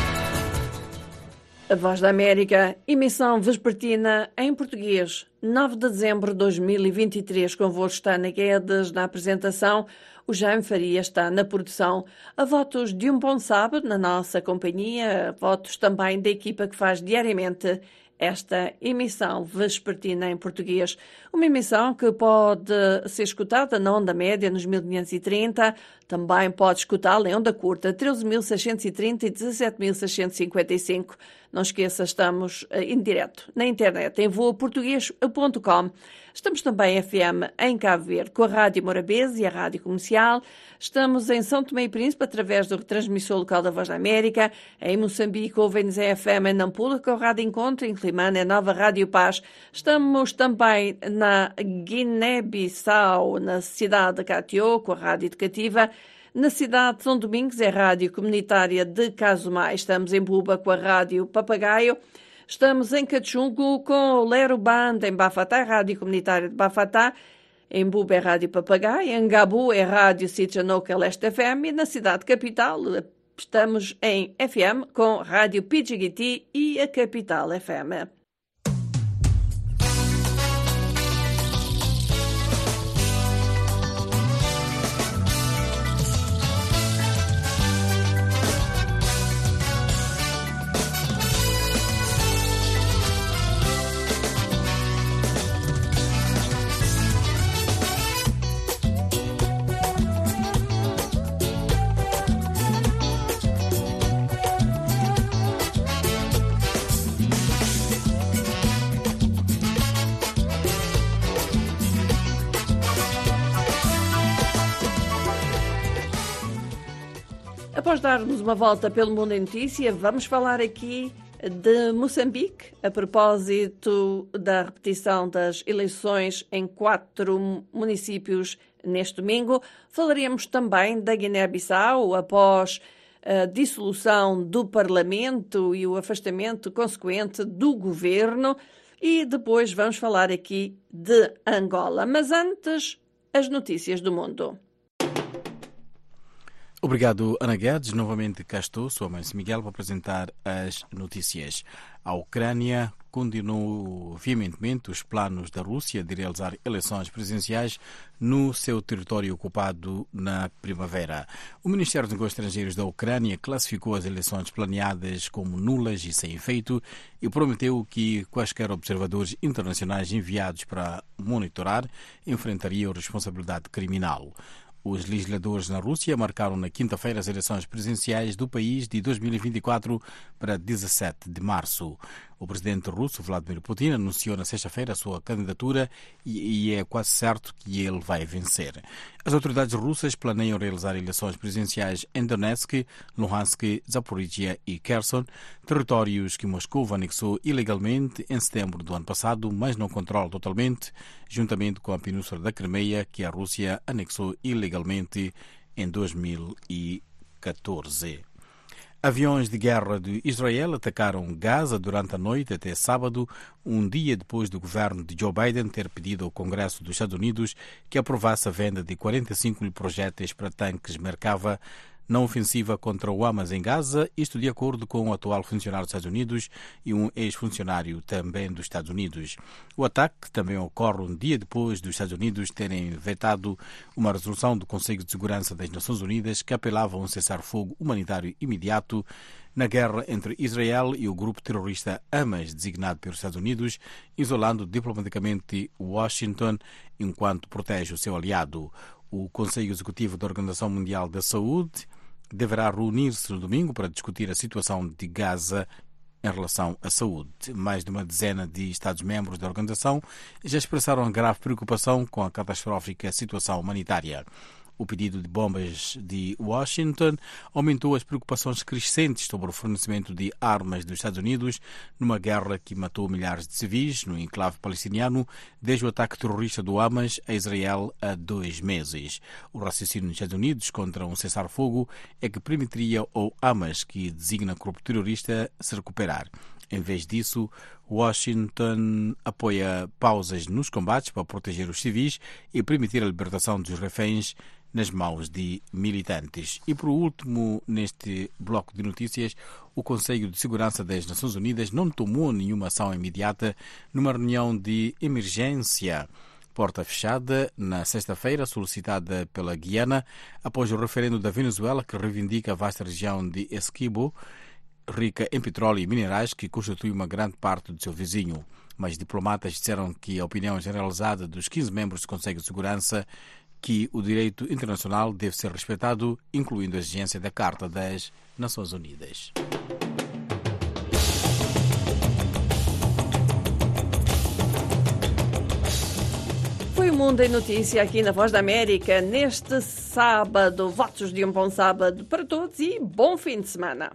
A Voz da América, emissão vespertina em português, nove de dezembro de dois mil e vinte e três, convosco está na Guedes, na apresentação. O Jaime Faria está na produção. A votos de um bom sábado na nossa companhia, votos também da equipa que faz diariamente esta emissão vespertina em português. Uma emissão que pode ser escutada na onda média nos mil quinhentos e trinta, também pode escutá-la em onda curta, treze mil seiscentos e trinta e dezassete mil seiscentos e cinquenta e cinco. Não esqueça, estamos em direto na internet em voa português ponto com. Estamos também F M em Cabo Verde com a Rádio Morabeza e a Rádio Comercial. Estamos em São Tomé e Príncipe através do retransmissor local da Voz da América. Em Moçambique ouvem-nos a F M em Nampula com a Rádio Encontro. Em Climane é a Nova Rádio Paz. Estamos também na Guiné-Bissau, na cidade de Catió, com a Rádio Educativa. Na cidade de São Domingos é a Rádio Comunitária de Casumai. Estamos em Buba com a Rádio Papagaio. Estamos em Cachungo com o Lero Band, em Bafatá, Rádio Comunitária de Bafatá. Em Buba é Rádio Papagaio. Em Gabu é Rádio Sitjanoca Leste F M. E na cidade capital estamos em F M com Rádio Pidjigiti e a Capital F M. Após darmos uma volta pelo mundo em notícia, vamos falar aqui de Moçambique, a propósito da repetição das eleições em quatro municípios neste domingo. Falaremos também da Guiné-Bissau após a dissolução do Parlamento e o afastamento consequente do governo. E depois vamos falar aqui de Angola. Mas antes, as notícias do mundo. Obrigado, Ana Guedes. Novamente cá estou, sou a Mãe Miguel, para apresentar as notícias. A Ucrânia continuou veementemente os planos da Rússia de realizar eleições presidenciais no seu território ocupado na primavera. O Ministério dos Negócios Estrangeiros da Ucrânia classificou as eleições planeadas como nulas e sem efeito e prometeu que quaisquer observadores internacionais enviados para monitorar enfrentariam responsabilidade criminal. Os legisladores na Rússia marcaram na quinta-feira as eleições presidenciais do país de dois mil e vinte e quatro para dezassete de março. O presidente russo, Vladimir Putin, anunciou na sexta-feira a sua candidatura e, e é quase certo que ele vai vencer. As autoridades russas planeiam realizar eleições presidenciais em Donetsk, Luhansk, Zaporizhia e Kherson, territórios que Moscou anexou ilegalmente em setembro do ano passado, mas não controla totalmente, juntamente com a Península da Crimeia, que a Rússia anexou ilegalmente em dois mil e catorze. Aviões de guerra de Israel atacaram Gaza durante a noite até sábado, um dia depois do governo de Joe Biden ter pedido ao Congresso dos Estados Unidos que aprovasse a venda de quarenta e cinco mil projéteis para tanques Merkava na ofensiva contra o Hamas em Gaza, isto de acordo com um atual funcionário dos Estados Unidos e um ex-funcionário também dos Estados Unidos. O ataque também ocorre um dia depois dos Estados Unidos terem vetado uma resolução do Conselho de Segurança das Nações Unidas que apelava a um cessar-fogo humanitário imediato na guerra entre Israel e o grupo terrorista Hamas, designado pelos Estados Unidos, isolando diplomaticamente Washington enquanto protege o seu aliado. O Conselho Executivo da Organização Mundial da Saúde deverá reunir-se no domingo para discutir a situação de Gaza em relação à saúde. Mais de uma dezena de Estados-membros da organização já expressaram grave preocupação com a catastrófica situação humanitária. O pedido de bombas de Washington aumentou as preocupações crescentes sobre o fornecimento de armas dos Estados Unidos numa guerra que matou milhares de civis no enclave palestiniano desde o ataque terrorista do Hamas a Israel há dois meses. O raciocínio dos Estados Unidos contra um cessar-fogo é que permitiria ao Hamas, que designa grupo terrorista, se recuperar. Em vez disso, Washington apoia pausas nos combates para proteger os civis e permitir a libertação dos reféns nas mãos de militantes. E por último, neste bloco de notícias, o Conselho de Segurança das Nações Unidas não tomou nenhuma ação imediata numa reunião de emergência porta fechada na sexta-feira, solicitada pela Guiana após o referendo da Venezuela que reivindica a vasta região de Essequibo, rica em petróleo e minerais, que constitui uma grande parte do seu vizinho. Mas diplomatas disseram que a opinião generalizada dos quinze membros do Conselho de Segurança que o direito internacional deve ser respeitado, incluindo a exigência da Carta das Nações Unidas. Foi o Mundo em Notícia aqui na Voz da América neste sábado. Votos de um bom sábado para todos e bom fim de semana.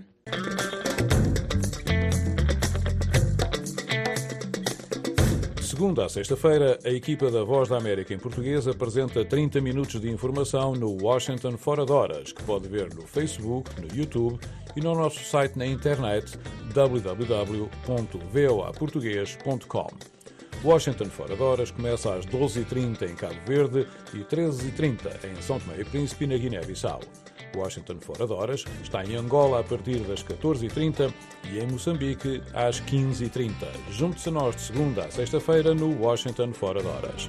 Segunda a sexta-feira, a equipa da Voz da América em português apresenta trinta minutos de informação no Washington Fora de Horas, que pode ver no Facebook, no YouTube e no nosso site na internet w w w ponto v o a português ponto com. Washington Fora de Horas começa às doze e trinta em Cabo Verde e treze e trinta em São Tomé e Príncipe, na Guiné-Bissau. Washington Fora de Horas está em Angola a partir das catorze e trinta e em Moçambique às quinze e trinta. Junte-se a nós de segunda a sexta-feira no Washington Fora de Horas.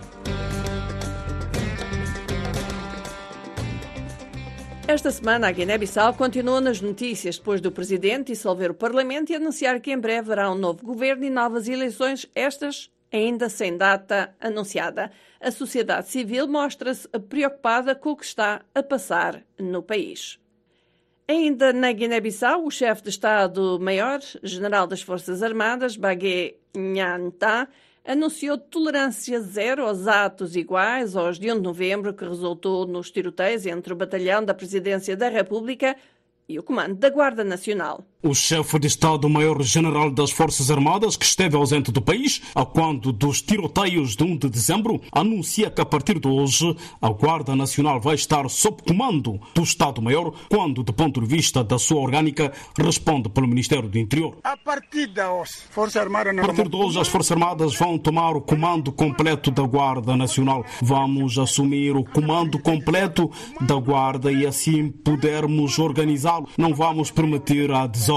Esta semana, a Guiné-Bissau continua nas notícias depois do presidente dissolver o Parlamento e anunciar que em breve haverá um novo governo e novas eleições, estas ainda sem data anunciada. A sociedade civil mostra-se preocupada com o que está a passar no país. Ainda na Guiné-Bissau, o chefe de Estado-Maior, general das Forças Armadas, Bagué Nhantá, anunciou tolerância zero aos atos iguais aos de um de novembro, que resultou nos tiroteios entre o batalhão da Presidência da República e o comando da Guarda Nacional. O chefe de Estado-Maior-General das Forças Armadas, que esteve ausente do país a quando dos tiroteios de um de dezembro, anuncia que a partir de hoje a Guarda Nacional vai estar sob comando do Estado-Maior, quando, do ponto de vista da sua orgânica, responde pelo Ministério do Interior. A partir de hoje, Força Armada a partir de hoje as Forças Armadas vão tomar o comando completo da Guarda Nacional. Vamos assumir o comando completo da Guarda e assim pudermos organizá-lo. Não vamos permitir a desordem.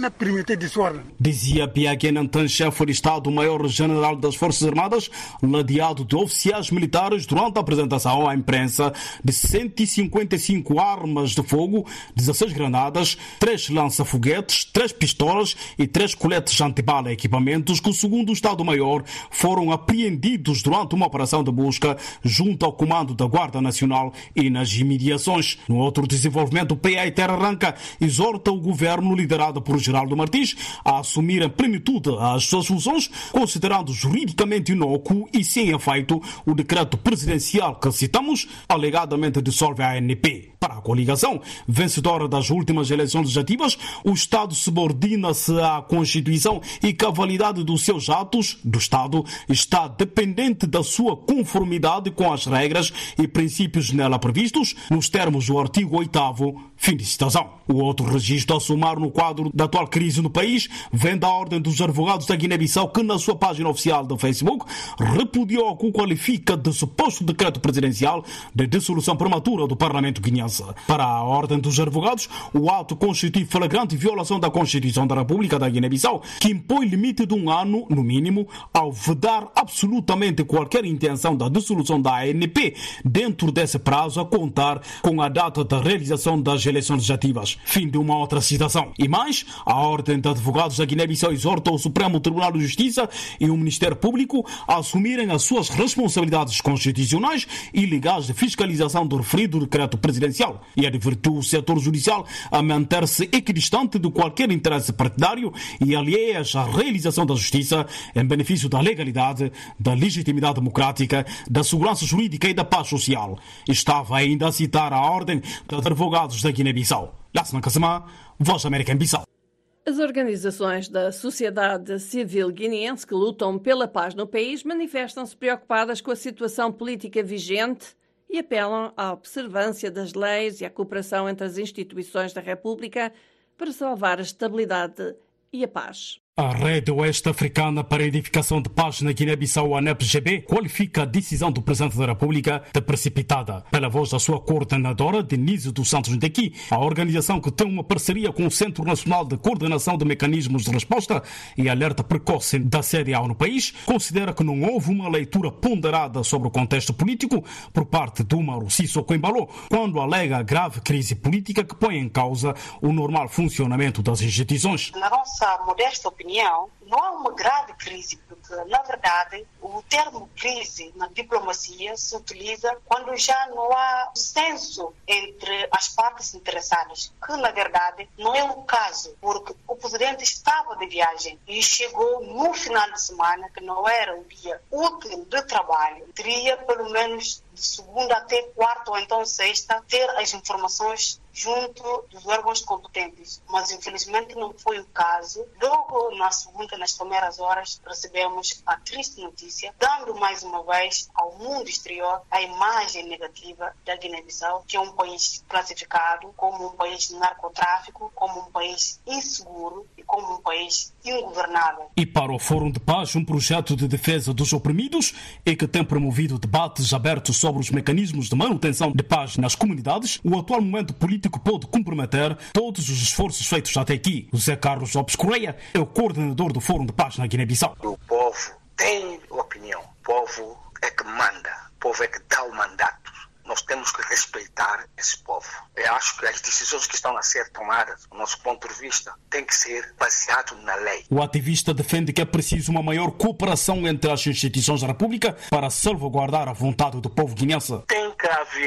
Dizia Biagé Nantan, chefe de Estado-Maior-General das Forças Armadas, ladeado de oficiais militares durante a apresentação à imprensa de cento e cinquenta e cinco armas de fogo, dezesseis granadas, três lança-foguetes, três pistolas e três coletes antibala, equipamentos que, segundo o Estado-Maior, foram apreendidos durante uma operação de busca junto ao comando da Guarda Nacional e nas imediações. No outro desenvolvimento, o P A I Terra Arranca exorta o governo liderado por Geraldo Martins a assumir em plenitude as suas funções, considerando juridicamente inócuo e sem efeito o decreto presidencial que citamos, alegadamente dissolve a A N P. Para a coligação vencedora das últimas eleições legislativas, o Estado subordina-se à Constituição e que a validade dos seus atos do Estado está dependente da sua conformidade com as regras e princípios nela previstos, nos termos do artigo oitavo, fim de citação. O outro registro a somar no quadro da atual crise no país vem da Ordem dos Advogados da Guiné-Bissau, que na sua página oficial do Facebook repudiou o que qualifica de suposto decreto presidencial de dissolução prematura do Parlamento guineense. Para a Ordem dos Advogados, o ato constitui flagrante violação da Constituição da República da Guiné-Bissau, que impõe limite de um ano, no mínimo, ao vedar absolutamente qualquer intenção da dissolução da A N P dentro desse prazo a contar com a data da realização das eleições legislativas. Fim de uma outra citação. E mais, a Ordem de Advogados da Guiné-Bissau exorta o Supremo Tribunal de Justiça e o Ministério Público a assumirem as suas responsabilidades constitucionais e legais de fiscalização do referido decreto presidencial e advertiu o setor judicial a manter-se equidistante de qualquer interesse partidário e alheias à realização da justiça em benefício da legalidade, da legitimidade democrática, da segurança jurídica e da paz social. Estava ainda a citar a Ordem de Advogados da Guiné-Bissau. Lassana Kasama, Voz da América em Bissau. As organizações da sociedade civil guineense que lutam pela paz no país manifestam-se preocupadas com a situação política vigente e apelam à observância das leis e à cooperação entre as instituições da República para salvar a estabilidade e a paz. A Rede Oeste Africana para a Edificação de Paz na Guiné-Bissau, A N E P G B, qualifica a decisão do Presidente da República de precipitada. Pela voz da sua coordenadora, Denise dos Santos Ndeki, a organização, que tem uma parceria com o Centro Nacional de Coordenação de Mecanismos de Resposta e Alerta Precoce da C D A O no país, considera que não houve uma leitura ponderada sobre o contexto político por parte do Umaru Sissoko Embalo, quando alega a grave crise política que põe em causa o normal funcionamento das instituições. Na nossa modesta opinião, não há uma grave crise, porque, na verdade, o termo crise na diplomacia se utiliza quando já não há consenso entre as partes interessadas, que, na verdade, não é o caso, porque o presidente estava de viagem e chegou no final de semana, que não era um dia útil de trabalho. Teria, pelo menos, de segunda até quarta ou então sexta, ter as informações junto dos órgãos competentes. Mas, infelizmente, não foi o caso. Logo na segunda, nas primeiras horas, recebemos a triste notícia, dando mais uma vez ao mundo exterior a imagem negativa da Guiné-Bissau, que é um país classificado como um país de narcotráfico, como um país inseguro e como um país ingovernável. E para o Fórum de Paz, um projeto de defesa dos oprimidos e que tem promovido debates abertos sobre os mecanismos de manutenção de paz nas comunidades, o atual momento político pode comprometer todos os esforços feitos até aqui. José Carlos Lopes Correia é o coordenador do Fórum de Paz na Guiné-Bissau. O povo tem opinião, o povo é que manda, o povo é que dá o mandato. Nós temos que respeitar esse povo. Eu acho que as decisões que estão a ser tomadas, do nosso ponto de vista, têm que ser baseadas na lei. O ativista defende que é preciso uma maior cooperação entre as instituições da República para salvaguardar a vontade do povo guinense. Tem que haver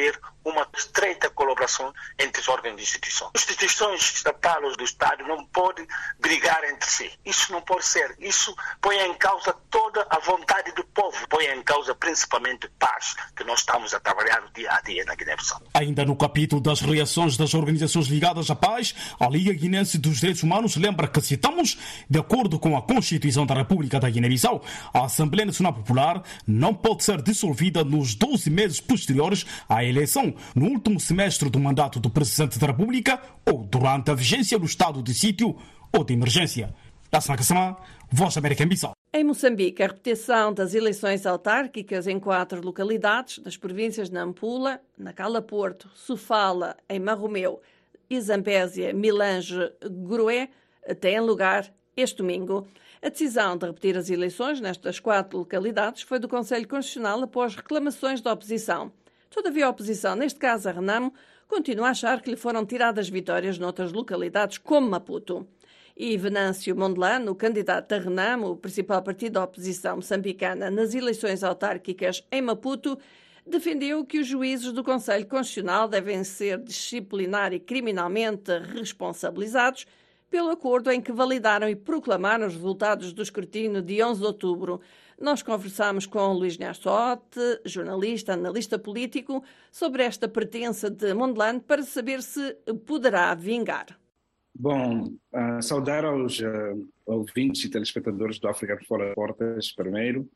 uma estreita colaboração entre os órgãos de instituição. As instituições estatais do Estado não podem brigar entre si. Isso não pode ser. Isso põe em causa toda a vontade do povo, põe em causa principalmente paz, que nós estamos a trabalhar dia a dia na Guiné-Bissau. Ainda no capítulo das reações das organizações ligadas à paz, a Liga Guinense dos Direitos Humanos lembra que, citamos, de acordo com a Constituição da República da Guiné-Bissau, a Assembleia Nacional Popular não pode ser dissolvida nos doze meses posteriores à eleição, no último semestre do mandato do Presidente da República ou durante a vigência do estado de sítio ou de emergência. Lassana Kassama, Voz da América em Bissau. Em Moçambique, a repetição das eleições autárquicas em quatro localidades, nas províncias de Nampula, Nacala Porto, Sofala, em Marromeu e Zambésia, Milange, Groé, tem lugar este domingo. A decisão de repetir as eleições nestas quatro localidades foi do Conselho Constitucional após reclamações da oposição. Todavia, a oposição, neste caso a Renamo, continua a achar que lhe foram tiradas vitórias noutras localidades, como Maputo. E Venâncio Mondlane, o candidato da Renamo, o principal partido da oposição moçambicana nas eleições autárquicas em Maputo, defendeu que os juízes do Conselho Constitucional devem ser disciplinar e criminalmente responsabilizados pelo acordo em que validaram e proclamaram os resultados do escrutínio de onze de outubro. Nós conversamos com Luís Nersote, jornalista, analista político, sobre esta pretensa de Mondlane para saber se poderá vingar. Bom, uh, saudar aos uh, ouvintes e telespectadores do África Fora das Portas, primeiro,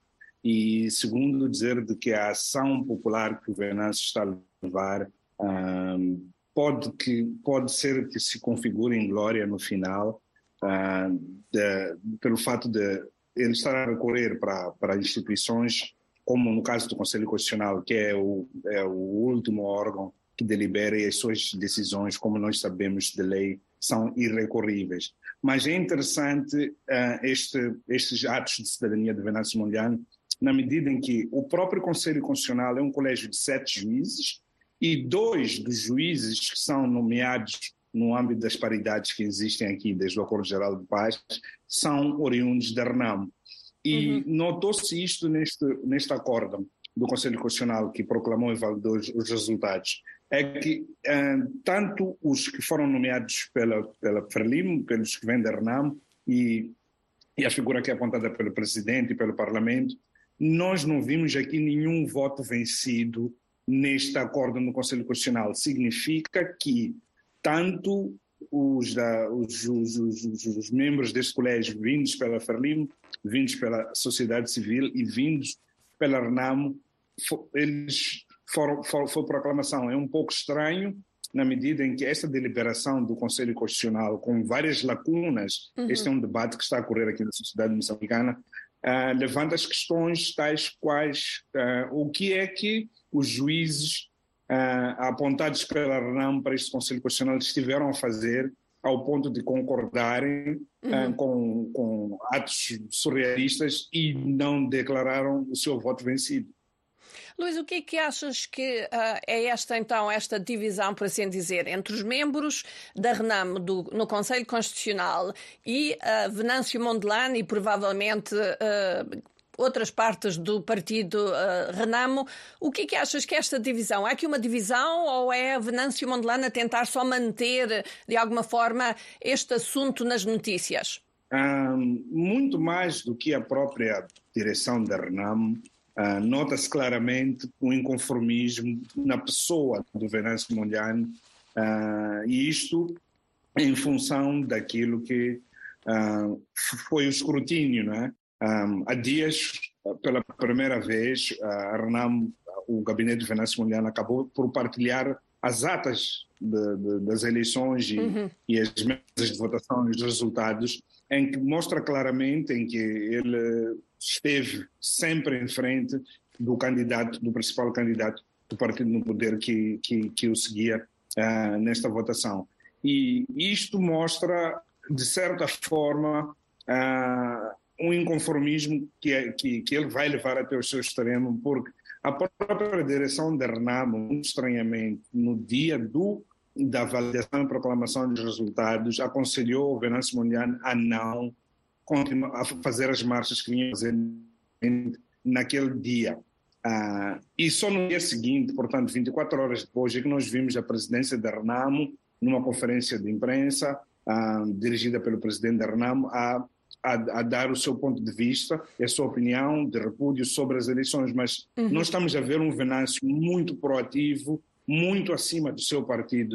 e segundo, dizer de que a ação popular que o Venâncio está a levar uh, pode, que, pode ser que se configure em glória no final, uh, de, pelo fato de ele estar a recorrer para, para instituições, como no caso do Conselho Constitucional, que é o, é o último órgão que delibera e as suas decisões, como nós sabemos de lei, são irrecorríveis. Mas é interessante uh, este, estes atos de cidadania de Venâncio Mondlane, na medida em que o próprio Conselho Constitucional é um colégio de sete juízes e dois dos juízes que são nomeados no âmbito das paridades que existem aqui, desde o Acordo Geral de Paz, são oriundos da Renamo. E uhum. notou-se isto neste, neste acordo do Conselho Constitucional que proclamou e validou os, os resultados, é que uh, tanto os que foram nomeados pela, pela Frelimo, pelos que vêm da Renamo, e, e a figura que é apontada pelo Presidente e pelo Parlamento, nós não vimos aqui nenhum voto vencido neste acordo no Conselho Constitucional. Significa que tanto os, da, os, os, os, os membros deste colégio vindos pela Frelimo, vindos pela sociedade civil e vindos pela Renamo, for, eles foram, for, for proclamação. É um pouco estranho, na medida em que esta deliberação do Conselho Constitucional, com várias lacunas, uhum. este é um debate que está a ocorrer aqui na sociedade moçambicana, uh, levanta as questões tais quais uh, o que é que os juízes Uh, apontados pela Renamo para este Conselho Constitucional estiveram a fazer ao ponto de concordarem uhum. uh, com, com atos surrealistas e não declararam o seu voto vencido. Luís, o que é que achas que uh, é esta, então, esta divisão, por assim dizer, entre os membros da Renamo do, no Conselho Constitucional e uh, Venâncio Mondlane e provavelmente Uh, outras partes do partido uh, Renamo, o que é que achas que é esta divisão? Há aqui uma divisão ou é Venâncio Mondlane a tentar só manter, de alguma forma, este assunto nas notícias? Um, muito mais do que a própria direção da Renamo, uh, nota-se claramente um inconformismo na pessoa do Venâncio Mondlane, uh, e isto em função daquilo que uh, foi o escrutínio, não é? Um, há dias, pela primeira vez, a Renamo, o gabinete de Venâncio Mondlane acabou por partilhar as atas de, de, das eleições e, uhum. e as mesas de votação e os resultados, em que mostra claramente em que ele esteve sempre em frente do candidato, do principal candidato do partido no poder que, que, que o seguia uh, nesta votação. E isto mostra, de certa forma, uh, um inconformismo que, é, que, que ele vai levar até o seu extremo, porque a própria direção da Renamo, muito estranhamente, no dia do, da validação e proclamação dos resultados, aconselhou o Venâncio Mondlane a não continuar a fazer as marchas que vinham fazendo naquele dia. Uh, e só no dia seguinte, portanto, vinte e quatro horas depois, é que nós vimos a presidência da Renamo, numa conferência de imprensa, uh, dirigida pelo presidente da Renamo, a, a, a dar o seu ponto de vista, a sua opinião de repúdio sobre as eleições. Mas uhum. nós estamos a ver um Venâncio muito proativo, muito acima do seu partido.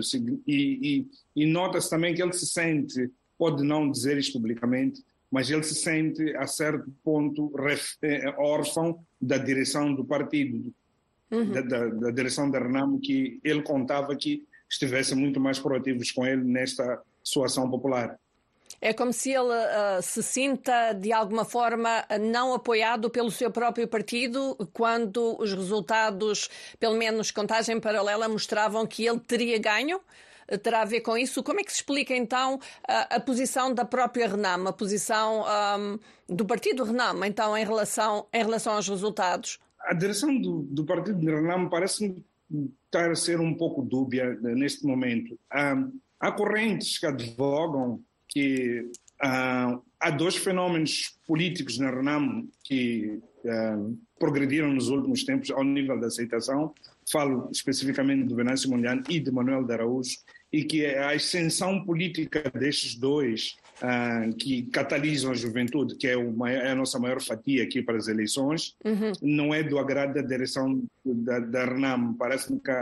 E, e, e nota-se também que ele se sente, pode não dizer isto publicamente, mas ele se sente, a certo ponto, ref, eh, órfão da direção do partido, uhum. da, da, da direção da Renamo, que ele contava que estivessem muito mais proativos com ele nesta sua ação popular. É como se ele uh, se sinta, de alguma forma, não apoiado pelo seu próprio partido, quando os resultados, pelo menos contagem paralela, mostravam que ele teria ganho? Terá a ver com isso? Como é que se explica, então, a, a posição da própria Renamo, a posição um, do partido Renamo, então, em relação, em relação aos resultados? A direção do, do partido de Renamo parece-me estar a ser um pouco dúbia neste momento. Um, há correntes que advogam que uh, há dois fenómenos políticos na Renamo que uh, progrediram nos últimos tempos ao nível da aceitação. Falo especificamente do Venâncio Mondlane e de Manuel de Araújo, e que a ascensão política destes dois uh, que catalisam a juventude, que é, o maior, é a nossa maior fatia aqui para as eleições, uhum. não é do agrado da direção da, da Renamo. Parece-me que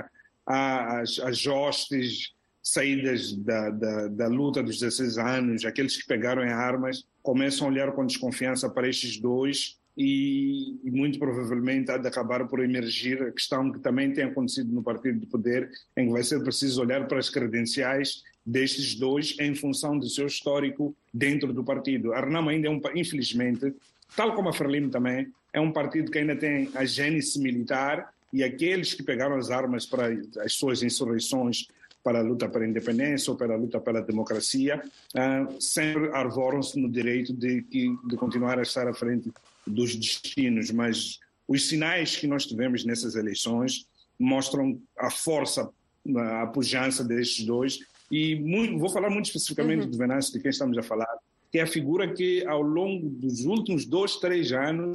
há as, as hostes saídas da, da, da luta dos dezesseis anos, aqueles que pegaram em armas, começam a olhar com desconfiança para estes dois, e, e muito provavelmente há de acabar por emergir a questão que também tem acontecido no partido de poder, em que vai ser preciso olhar para as credenciais destes dois em função do seu histórico dentro do partido. A Renamo ainda é um, infelizmente, tal como a Frelimo também, é um partido que ainda tem a gênese militar, e aqueles que pegaram as armas para as suas insurreições, para a luta pela independência ou pela luta pela democracia, uh, sempre arvoram-se no direito de, de continuar a estar à frente dos destinos. Mas os sinais que nós tivemos nessas eleições mostram a força, a pujança destes dois, e muito, vou falar muito especificamente uhum. do Venâncio, de quem estamos a falar, que é a figura que ao longo dos últimos dois, três anos,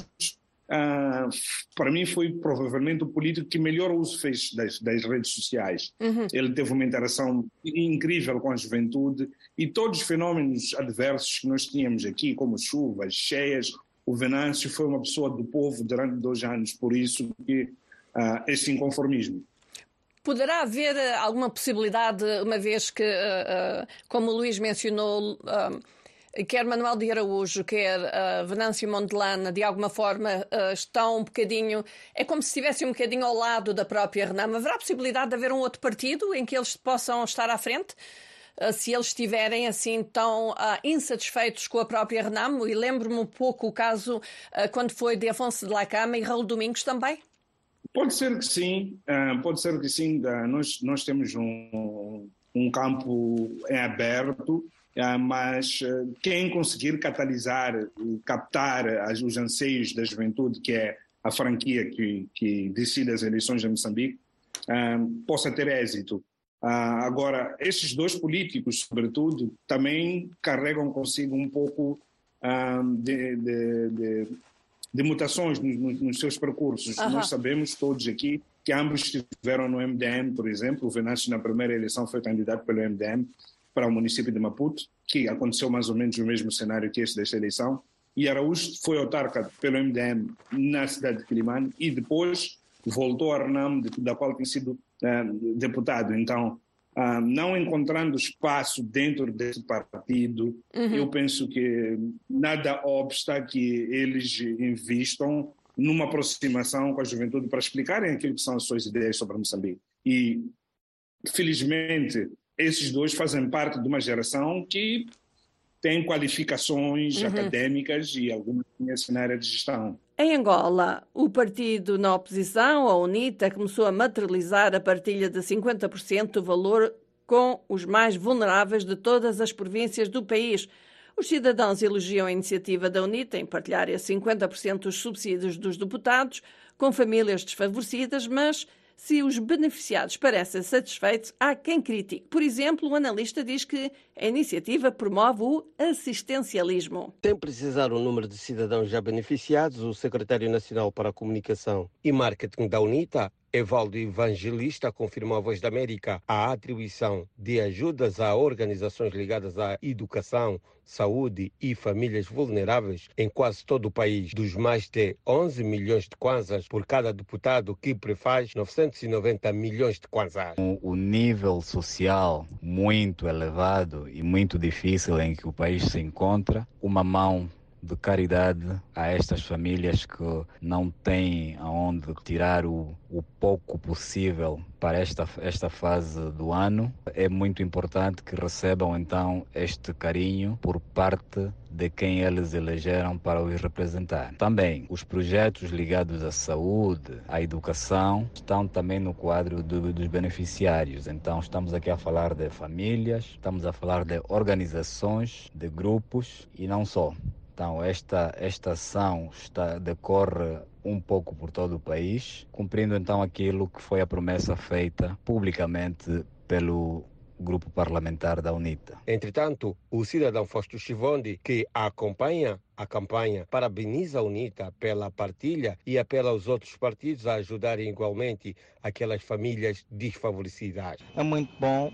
Uh, para mim foi provavelmente o político que melhor uso fez das, das redes sociais. Uhum. Ele teve uma interação incrível com a juventude, e todos os fenómenos adversos que nós tínhamos aqui, como chuvas, cheias, o Venâncio foi uma pessoa do povo durante dois anos, por isso que uh, esse inconformismo. Poderá haver alguma possibilidade, uma vez que, uh, uh, como o Luís mencionou, uh, quer Manuel de Araújo, quer uh, Venâncio Mondlane, de alguma forma uh, estão um bocadinho... É como se estivessem um bocadinho ao lado da própria Renamo. Haverá a possibilidade de haver um outro partido em que eles possam estar à frente? Uh, se eles estiverem assim tão uh, insatisfeitos com a própria Renamo? E lembro-me um pouco o caso uh, quando foi de Afonso de Lacama e Raul Domingos também? Pode ser que sim. Uh, pode ser que sim. Uh, nós, nós temos um, um campo em aberto. Uh, mas uh, quem conseguir catalisar e captar as, os anseios da juventude, que é a franquia que, que decide as eleições de Moçambique, uh, possa ter êxito. Uh, agora, esses dois políticos, sobretudo, também carregam consigo um pouco uh, de, de, de, de mutações nos, nos seus percursos. Uhum. Nós sabemos todos aqui que ambos estiveram no M D M, por exemplo. O Venâncio, na primeira eleição, foi candidato pelo M D M para o município de Maputo, que aconteceu mais ou menos o mesmo cenário que este desta eleição, e Araújo foi autarca pelo M D M na cidade de Quilimane e depois voltou a Renamo, da qual tem sido uh, deputado. Então, uh, não encontrando espaço dentro desse partido, uhum. eu penso que nada obsta que eles investam numa aproximação com a juventude para explicarem aquilo que são as suas ideias sobre Moçambique. E, felizmente, esses dois fazem parte de uma geração que tem qualificações uhum. académicas e alguma conhecimento na área de gestão. Em Angola, o partido na oposição, a UNITA, começou a materializar a partilha de cinquenta por cento do valor com os mais vulneráveis de todas as províncias do país. Os cidadãos elogiam a iniciativa da UNITA em partilhar esses cinquenta por cento dos subsídios dos deputados com famílias desfavorecidas, mas Se os beneficiados parecem satisfeitos, há quem critique. Por exemplo, o analista diz que a iniciativa promove o assistencialismo. Sem precisar o número de cidadãos já beneficiados, o secretário nacional para a Comunicação e Marketing da UNITA, Evaldo Evangelista, confirmou à Voz da América a atribuição de ajudas a organizações ligadas à educação, saúde e famílias vulneráveis em quase todo o país, dos mais de onze milhões de kwanzas por cada deputado, que prefaz novecentos e noventa milhões de kwanzas. O nível social muito elevado e muito difícil em que o país se encontra, uma mão de caridade a estas famílias que não têm aonde tirar o, o pouco possível para esta, esta fase do ano. É muito importante que recebam então este carinho por parte de quem eles elegeram para os representar. Também os projetos ligados à saúde, à educação, estão também no quadro do, dos beneficiários. Então estamos aqui a falar de famílias, estamos a falar de organizações, de grupos e não só. Então, esta, esta ação está, decorre um pouco por todo o país, cumprindo então aquilo que foi a promessa feita publicamente pelo grupo parlamentar da UNITA. Entretanto, o cidadão Fausto Chivondi, que acompanha a campanha, parabeniza a UNITA pela partilha e apela aos outros partidos a ajudarem igualmente aquelas famílias desfavorecidas. É muito bom.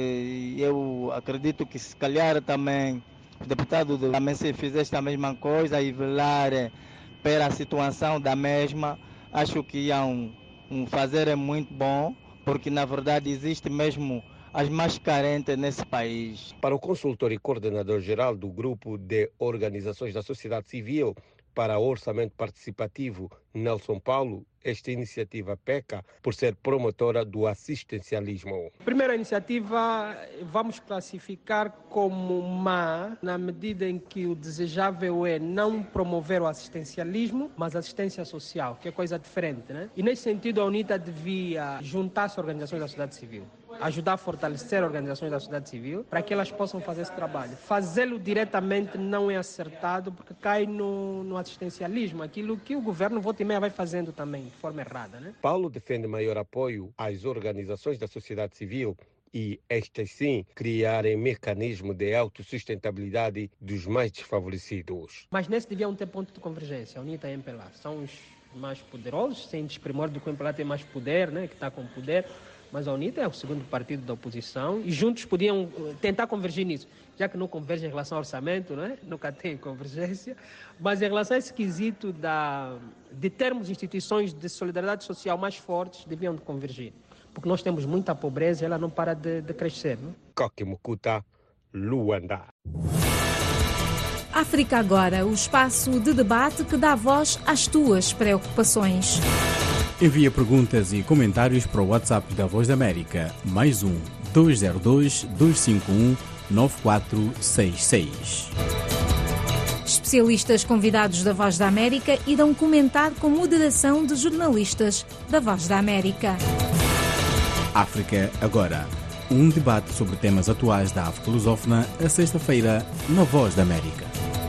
Eu acredito que se calhar também os deputados também se fizessem a mesma coisa e velar pela situação da mesma, acho que iam fazer muito bom, porque na verdade existe mesmo as mais carentes nesse país. Para o consultor e coordenador geral do Grupo de Organizações da Sociedade Civil para Orçamento Participativo, Nelson Paulo, esta iniciativa peca por ser promotora do assistencialismo. Primeira iniciativa vamos classificar como má, na medida em que o desejável é não promover o assistencialismo, mas assistência social, que é coisa diferente, né? E nesse sentido a UNITA devia juntar-se às organizações da sociedade civil, ajudar a fortalecer organizações da sociedade civil para que elas possam fazer esse trabalho. Fazê-lo diretamente não é acertado porque cai no, no assistencialismo, aquilo que o governo volta e meia vai fazendo também, de forma errada, né? Paulo defende maior apoio às organizações da sociedade civil e estas sim criarem mecanismo de autossustentabilidade dos mais desfavorecidos. Mas nesse deviam ter ponto de convergência, a UNITA e a M P L A são os mais poderosos, sem desprimor do que o M P L A tem mais poder, né, que está com poder, mas a UNITA é o segundo partido da oposição e juntos podiam tentar convergir nisso, já que não converge em relação ao orçamento, né? Nunca tem convergência, mas em relação a esse quesito da, de termos instituições de solidariedade social mais fortes, deviam convergir, porque nós temos muita pobreza e ela não para de, de crescer. Né? Coque Mucuta, Luanda. África Agora, o espaço de debate que dá voz às tuas preocupações. Envia perguntas e comentários para o WhatsApp da Voz da América, mais um dois zero dois, dois cinco um, nove quatro seis seis. Especialistas convidados da Voz da América irão comentar com moderação de jornalistas da Voz da América. África Agora, um debate sobre temas atuais da África lusófona, a sexta-feira, na Voz da América.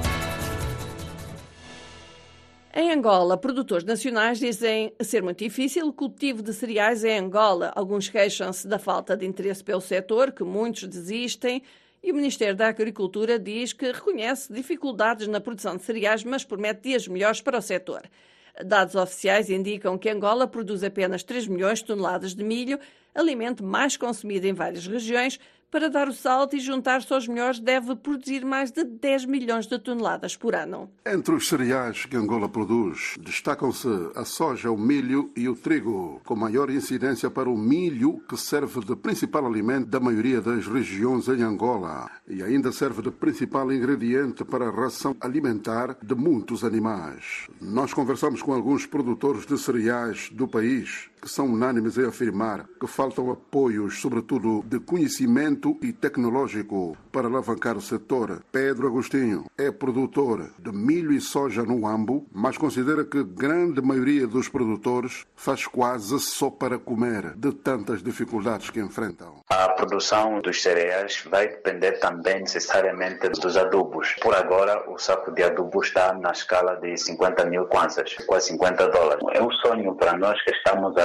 Em Angola, produtores nacionais dizem ser muito difícil o cultivo de cereais em Angola. Alguns queixam-se da falta de interesse pelo setor, que muitos desistem, e o Ministério da Agricultura diz que reconhece dificuldades na produção de cereais, mas promete dias melhores para o setor. Dados oficiais indicam que Angola produz apenas três milhões de toneladas de milho, alimento mais consumido em várias regiões. Para dar o salto e juntar-se aos melhores, deve produzir mais de dez milhões de toneladas por ano. Entre os cereais que Angola produz, destacam-se a soja, o milho e o trigo, com maior incidência para o milho, que serve de principal alimento da maioria das regiões em Angola e ainda serve de principal ingrediente para a ração alimentar de muitos animais. Nós conversamos com alguns produtores de cereais do país, que são unânimes em afirmar que faltam apoios, sobretudo de conhecimento e tecnológico, para alavancar o setor. Pedro Agostinho é produtor de milho e soja no Ambo, mas considera que a grande maioria dos produtores faz quase só para comer, de tantas dificuldades que enfrentam. A produção dos cereais vai depender também necessariamente dos adubos. Por agora, o saco de adubo está na escala de cinquenta mil kwanzas, quase cinquenta dólares. É um sonho para nós que estamos a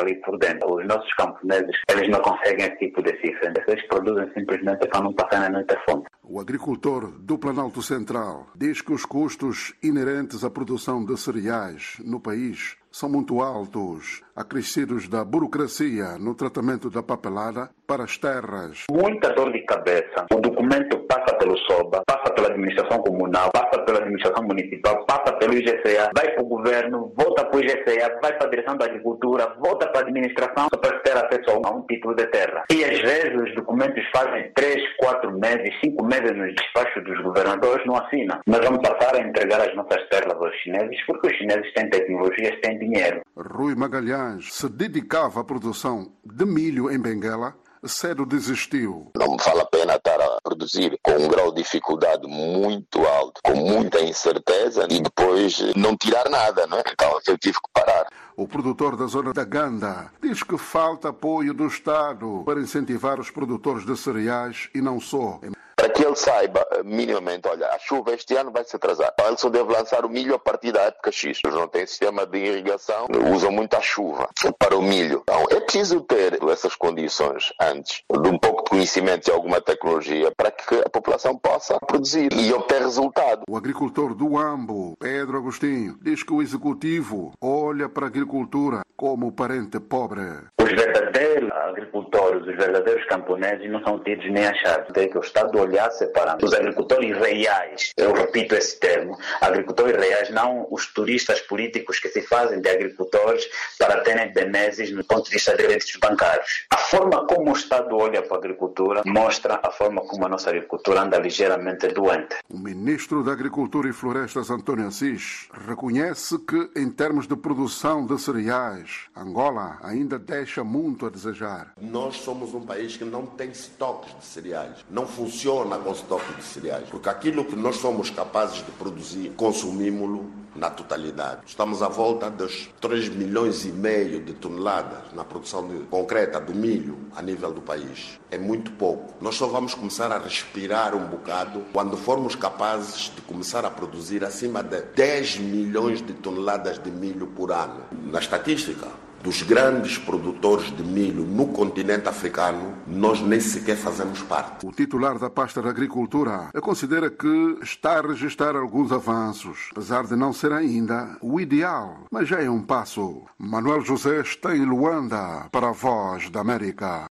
ali por dentro. Os nossos camponeses, eles não conseguem esse tipo de cifra. Eles produzem simplesmente para não passar na noite a fome. O agricultor do Planalto Central diz que os custos inerentes à produção de cereais no país são muito altos, acrescidos da burocracia no tratamento da papelada para as terras. Muita dor de cabeça. O documento passa pelo SOBA, passa pela administração comunal, passa pela administração municipal, passa pelo I G C A, vai para o governo, volta para o I G C A, vai para a direção da agricultura, volta para a administração para ter acesso a um título de terra. E às vezes os documentos fazem três, quatro meses, cinco meses nos despachos dos governadores, não assinam. Nós vamos passar a entregar as nossas terras aos chineses porque os chineses têm tecnologias, têm dinheiro. Rui Magalhães se dedicava à produção de milho em Benguela, cedo desistiu. Não me vale a pena estar a produzir com um grau de dificuldade muito alto, com muita incerteza e depois não tirar nada, não é? Então eu tive que parar. O produtor da zona da Ganda diz que falta apoio do Estado para incentivar os produtores de cereais e não só. Para que ele saiba minimamente, olha, a chuva este ano vai se atrasar. Ele só deve lançar o milho a partir da época X. Eles não têm sistema de irrigação, usam muita chuva para o milho. Então é preciso ter essas condições antes, de um pouco de conhecimento e alguma tecnologia, para que a população possa produzir e obter resultado. O agricultor do Ambo, Pedro Agostinho, diz que o executivo olha para a agricultura como parente pobre. Os verdadeiros agricultores, os verdadeiros camponeses não são tidos nem achados. Tem que o Estado olhar separando. Os agricultores reais, eu repito esse termo, agricultores reais, não os turistas políticos que se fazem de agricultores para terem benesses no ponto de vista de créditos bancários. A forma como o Estado olha para a agricultura mostra a forma como a nossa agricultura anda ligeiramente doente. O ministro da Agricultura e Florestas, António Assis, reconhece que, em termos de produção de cereais, Angola ainda deixa muito a desejar. Nós somos um país que não tem estoques de cereais. Não funciona com estoque de cereais. Porque aquilo que nós somos capazes de produzir, consumimos-lo na totalidade. Estamos à volta dos três milhões e meio de toneladas na produção de, concreta do milho a nível do país. É muito pouco. Nós só vamos começar a respirar um bocado quando formos capazes de começar a produzir acima de dez milhões de toneladas de milho por ano. Na estatística dos grandes produtores de milho no continente africano, nós nem sequer fazemos parte. O titular da pasta da Agricultura considera que está a registrar alguns avanços, apesar de não ser ainda o ideal, mas já é um passo. Manuel José está em Luanda para a Voz da América.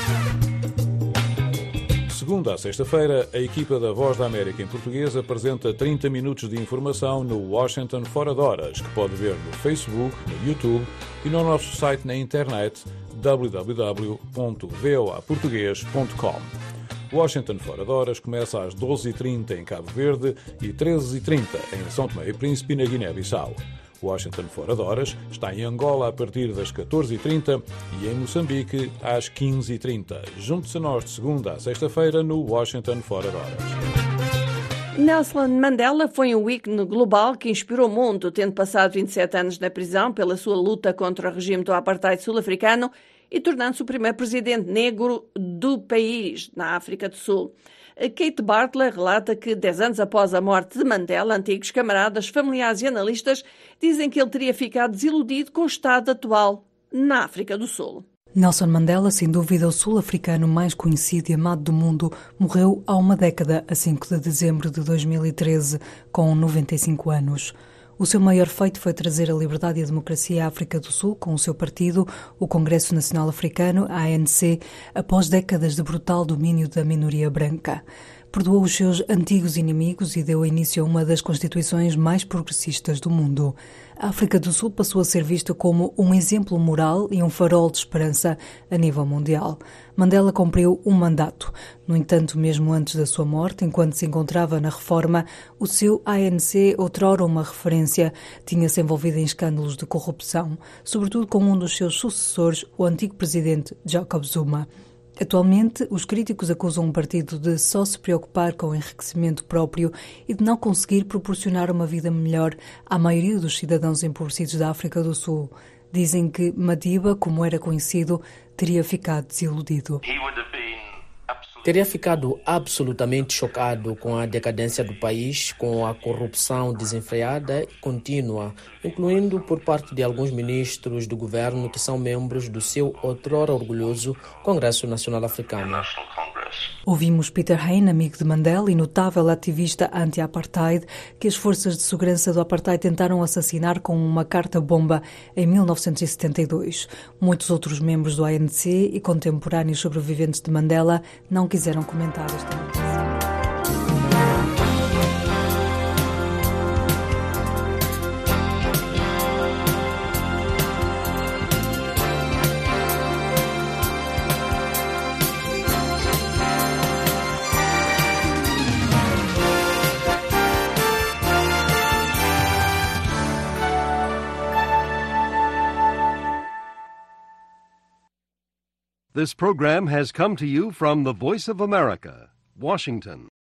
Segunda a sexta-feira, a equipa da Voz da América em português apresenta trinta minutos de informação no Washington Fora de Horas, que pode ver no Facebook, no YouTube e no nosso site na internet w w w ponto v o a português ponto com. Washington Fora de Horas começa às doze e trinta em Cabo Verde e treze e trinta em São Tomé e Príncipe e na Guiné-Bissau. Washington Fora de Horas está em Angola a partir das catorze e trinta e em Moçambique às quinze e trinta. Junte-se a nós de segunda a sexta-feira no Washington Fora de Horas. Nelson Mandela foi um ícone global que inspirou o mundo, tendo passado vinte e sete anos na prisão pela sua luta contra o regime do apartheid sul-africano e tornando-se o primeiro presidente negro do país, na África do Sul. Kate Bartlett relata que, dez anos após a morte de Mandela, antigos camaradas, familiares e analistas dizem que ele teria ficado desiludido com o estado atual na África do Sul. Nelson Mandela, sem dúvida o sul-africano mais conhecido e amado do mundo, morreu há uma década, a cinco de dezembro de dois mil e treze, com noventa e cinco anos. O seu maior feito foi trazer a liberdade e a democracia à África do Sul com o seu partido, o Congresso Nacional Africano, A N C, após décadas de brutal domínio da minoria branca. Perdoou os seus antigos inimigos e deu início a uma das constituições mais progressistas do mundo. A África do Sul passou a ser vista como um exemplo moral e um farol de esperança a nível mundial. Mandela cumpriu um mandato. No entanto, mesmo antes da sua morte, enquanto se encontrava na reforma, o seu A N C, outrora uma referência, tinha-se envolvido em escândalos de corrupção, sobretudo com um dos seus sucessores, o antigo presidente Jacob Zuma. Atualmente, os críticos acusam o partido de só se preocupar com o enriquecimento próprio e de não conseguir proporcionar uma vida melhor à maioria dos cidadãos empobrecidos da África do Sul. Dizem que Madiba, como era conhecido, teria ficado desiludido. Teria ficado absolutamente chocado com a decadência do país, com a corrupção desenfreada e contínua, incluindo por parte de alguns ministros do governo que são membros do seu outrora orgulhoso Congresso Nacional Africano. Ouvimos Peter Hain, amigo de Mandela e notável ativista anti-apartheid, que as forças de segurança do apartheid tentaram assassinar com uma carta-bomba em mil novecentos e setenta e dois. Muitos outros membros do A N C e contemporâneos sobreviventes de Mandela não quiseram comentar esta notícia. This program has come to you from the Voice of America, Washington.